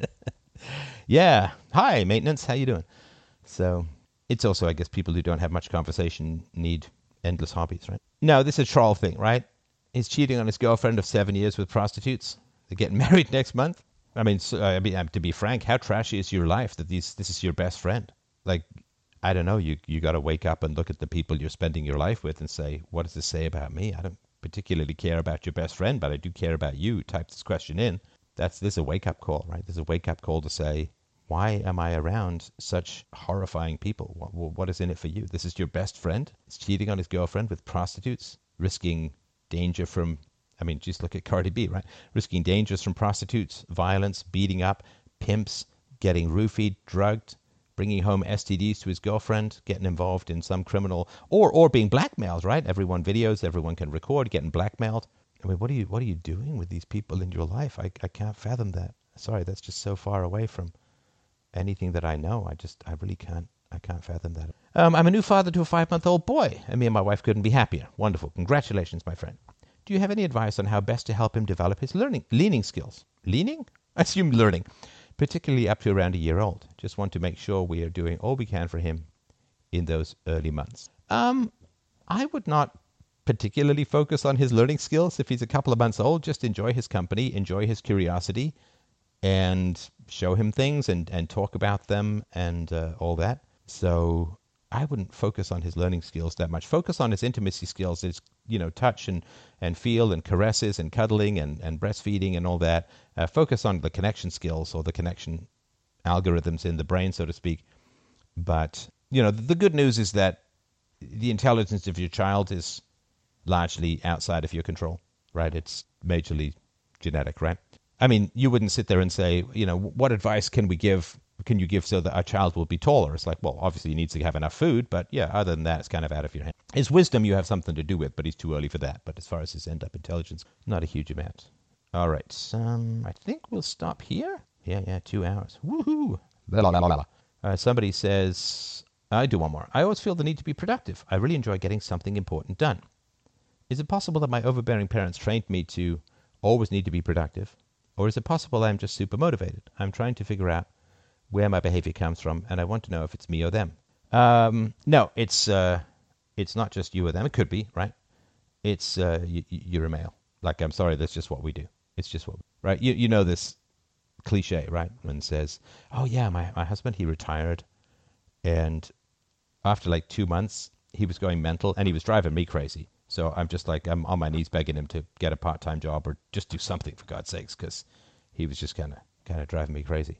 Yeah. Hi, maintenance. How you doing? So it's also, I guess, people who don't have much conversation need endless hobbies, right? No, this is a troll thing, right? He's cheating on his girlfriend of 7 years with prostitutes. They're getting married next month. I mean, to be frank, how trashy is your life that this is your best friend? Like, I don't know. You got to wake up and look at the people you're spending your life with and say, what does this say about me? I don't particularly care about your best friend, but I do care about you. Type this question in. This is a wake-up call, right? There's a wake-up call to say, why am I around such horrifying people? What is in it for you? This is your best friend. He's cheating on his girlfriend with prostitutes, risking danger from, just look at Cardi B, right? Risking dangers from prostitutes, violence, beating up, pimps, getting roofied, drugged, bringing home STDs to his girlfriend, getting involved in some criminal, or being blackmailed, right? Everyone videos, everyone can record, getting blackmailed. I mean, what are you doing with these people in your life? I can't fathom that. Sorry, that's just so far away from anything that I know. I really can't. I can't fathom that. I'm a new father to a 5-month-old boy, and me and my wife couldn't be happier. Wonderful. Congratulations, my friend. Do you have any advice on how best to help him develop his leaning skills? Leaning? I assume learning. Particularly up to around a year old. Just want to make sure we are doing all we can for him in those early months. I would not particularly focus on his learning skills if he's a couple of months old. Just enjoy his company, enjoy his curiosity, and show him things and talk about them and all that. So I wouldn't focus on his learning skills that much. Focus on his intimacy skills, his touch and feel and caresses and cuddling and breastfeeding and all that. Focus on the connection skills or the connection algorithms in the brain, so to speak. But, the good news is that the intelligence of your child is largely outside of your control, right? It's majorly genetic, right? I mean, you wouldn't sit there and say, what advice can you give so that our child will be taller? It's like, well, obviously he needs to have enough food, but yeah, other than that, it's kind of out of your hand. His wisdom you have something to do with, but he's too early for that. But as far as his end-up intelligence, not a huge amount. All right, I think we'll stop here. Yeah, 2 hours. Woohoo! Somebody says, I do one more. I always feel the need to be productive. I really enjoy getting something important done. Is it possible that my overbearing parents trained me to always need to be productive? Or is it possible I'm just super motivated? I'm trying to figure out where my behavior comes from, and I want to know if it's me or them. No, it's not just you or them. It could be, right? It's you're a male. Like, I'm sorry, that's just what we do. It's just what, right? You know this cliche, right? When it says, oh yeah, my husband, he retired, and after like 2 months, he was going mental, and he was driving me crazy. So I'm on my knees begging him to get a part-time job or just do something, for God's sakes, because he was just kind of driving me crazy.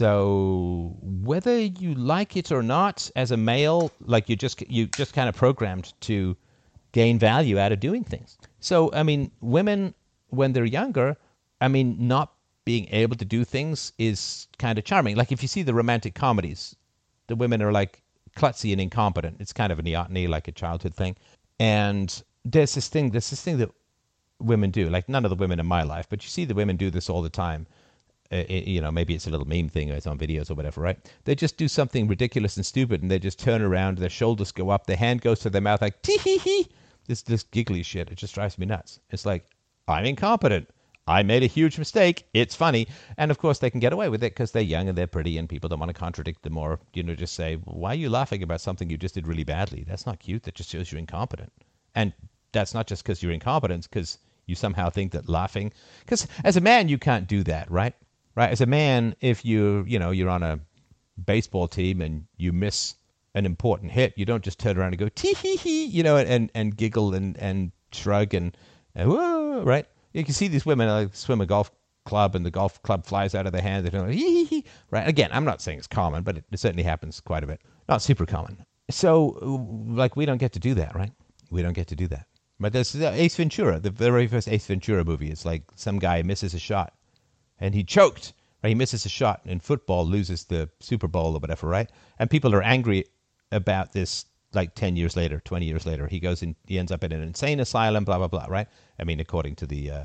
So whether you like it or not, as a male, like you just kind of programmed to gain value out of doing things. So, women, when they're younger, not being able to do things is kind of charming. Like if you see the romantic comedies, the women are like klutzy and incompetent. It's kind of a neoteny, like a childhood thing. And there's this thing that women do. Like none of the women in my life, but you see the women do this all the time. maybe it's a little meme thing or it's on videos or whatever, right? They just do something ridiculous and stupid, and they just turn around, their shoulders go up, their hand goes to their mouth like, tee-hee-hee. This giggly shit, it just drives me nuts. It's like, I'm incompetent. I made a huge mistake. It's funny. And, of course, they can get away with it because they're young and they're pretty and people don't want to contradict them or, just say, why are you laughing about something you just did really badly? That's not cute. That just shows you're incompetent. And that's not just because you're incompetent, because you somehow think that laughing... Because as a man, you can't do that, right? Right? As a man, if you're on a baseball team and you miss an important hit, you don't just turn around and go, tee-hee-hee, and giggle and shrug and whoa, right? You can see these women swim a golf club and the golf club flies out of their hand. They're like, hee-hee-hee, right? Again, I'm not saying it's common, but it certainly happens quite a bit. Not super common. So, we don't get to do that, right? We don't get to do that. But there's Ace Ventura, the very first Ace Ventura movie. It's like some guy misses a shot and he choked, right? He misses a shot in football, loses the Super Bowl or whatever, right? And people are angry about this like 10 years later, 20 years later. He ends up in an insane asylum, blah, blah, blah, right? I mean, according to the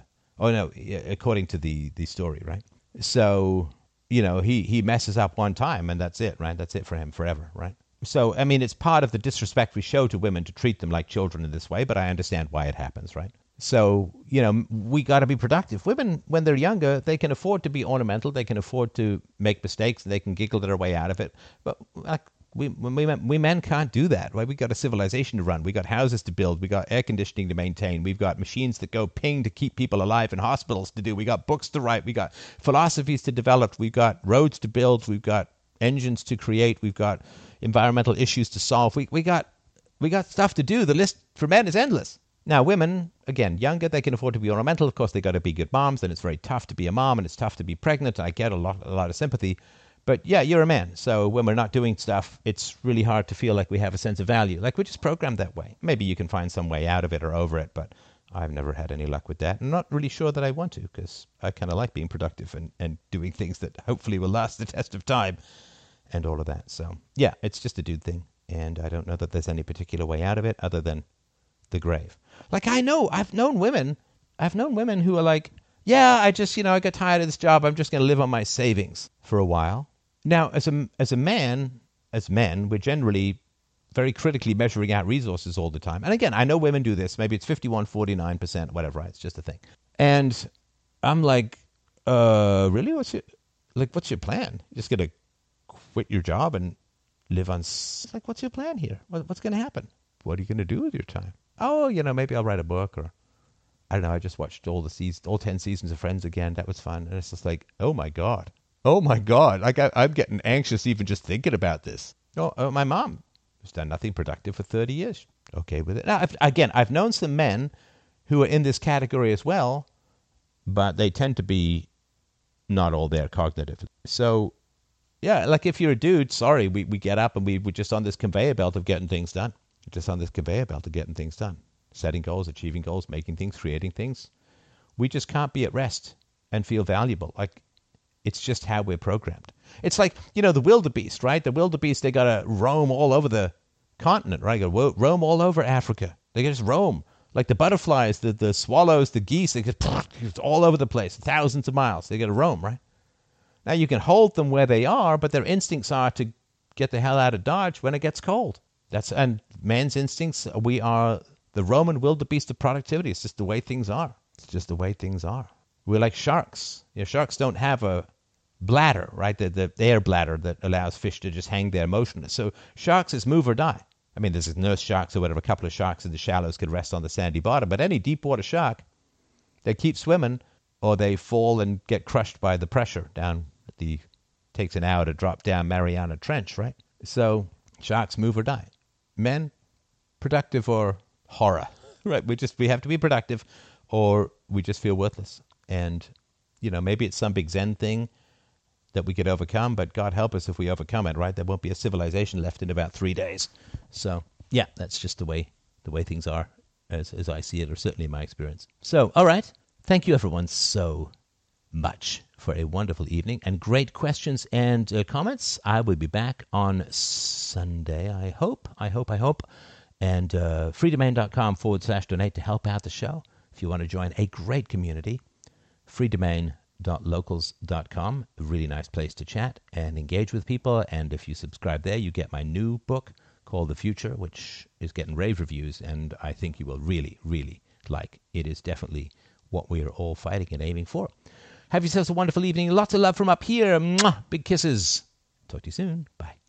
story, right? So, he messes up one time and that's it, right? That's it for him forever, right? So, I mean, it's part of the disrespect we show to women to treat them like children in this way, but I understand why it happens, right? So, we got to be productive. Women, when they're younger, they can afford to be ornamental. They can afford to make mistakes and they can giggle their way out of it. But we men can't do that, right? We got a civilization to run. We got houses to build. We got air conditioning to maintain. We've got machines that go ping to keep people alive and hospitals to do. We got books to write. We got philosophies to develop. We've got roads to build. We've got engines to create. We've got environmental issues to solve. We got stuff to do. The list for men is endless. Now, women, again, younger, they can afford to be ornamental. Of course, they got to be good moms, and it's very tough to be a mom, and it's tough to be pregnant. I get a lot of sympathy. But yeah, you're a man. So when we're not doing stuff, it's really hard to feel like we have a sense of value. Like we're just programmed that way. Maybe you can find some way out of it or over it, but I've never had any luck with that. I'm not really sure that I want to, because I kind of like being productive and doing things that hopefully will last the test of time and all of that. So yeah, it's just a dude thing. And I don't know that there's any particular way out of it other than the grave. Like I've known women who are like, yeah, I just, I got tired of this job. I'm just going to live on my savings for a while. Now, as men, we're generally very critically measuring out resources all the time. And again, I know women do this. Maybe it's 51, 49%, whatever, right? It's just a thing. And I'm like, really? What's your plan? You're just going to quit your job and live on, like, what's your plan here? What's going to happen? What are you going to do with your time? Oh, maybe I'll write a book, or I don't know. I just watched all 10 seasons of Friends again. That was fun. And it's just like, oh my God. Like I'm getting anxious even just thinking about this. Oh, my mom has done nothing productive for 30 years. Okay with it. Now, I've known some men who are in this category as well, but they tend to be not all there cognitively. So, yeah, like if you're a dude, sorry, we get up and we're just on this conveyor belt of getting things done. Setting goals, achieving goals, making things, creating things. We just can't be at rest and feel valuable. Like, it's just how we're programmed. It's like, the wildebeest, right? The wildebeest, they got to roam all over the continent, right? They got to roam all over Africa. They just roam. Like the butterflies, the swallows, the geese, they just all over the place, thousands of miles. They got to roam, right? Now, you can hold them where they are, but their instincts are to get the hell out of Dodge when it gets cold. And man's instincts, we are the Roman wildebeest of productivity. It's just the way things are. We're like sharks. Sharks don't have a bladder, right? The air bladder that allows fish to just hang there motionless. So sharks is move or die. I mean, there's nurse sharks or whatever. A couple of sharks in the shallows could rest on the sandy bottom. But any deep water shark, they keep swimming or they fall and get crushed by the pressure down takes an hour to drop down Mariana Trench, right? So sharks move or die. Men, productive or horror, right? We have to be productive or we just feel worthless. And, maybe it's some big Zen thing that we could overcome, but God help us if we overcome it, right? There won't be a civilization left in about 3 days. So, yeah, that's just the way things are as I see it, or certainly in my experience. So, all right. Thank you, everyone, so much for a wonderful evening and great questions and comments. I will be back on Sunday, I hope. And freedomain.com/donate to help out the show. If you want to join a great community, freedomain.com art.locals.com. A really nice place to chat and engage with people. And if you subscribe there, you get my new book called The Future, which is getting rave reviews, and I think you will really, really like. It is definitely what we are all fighting and aiming for. Have yourselves a wonderful evening. Lots of love from up here. Mwah! Big kisses. Talk to you soon. Bye.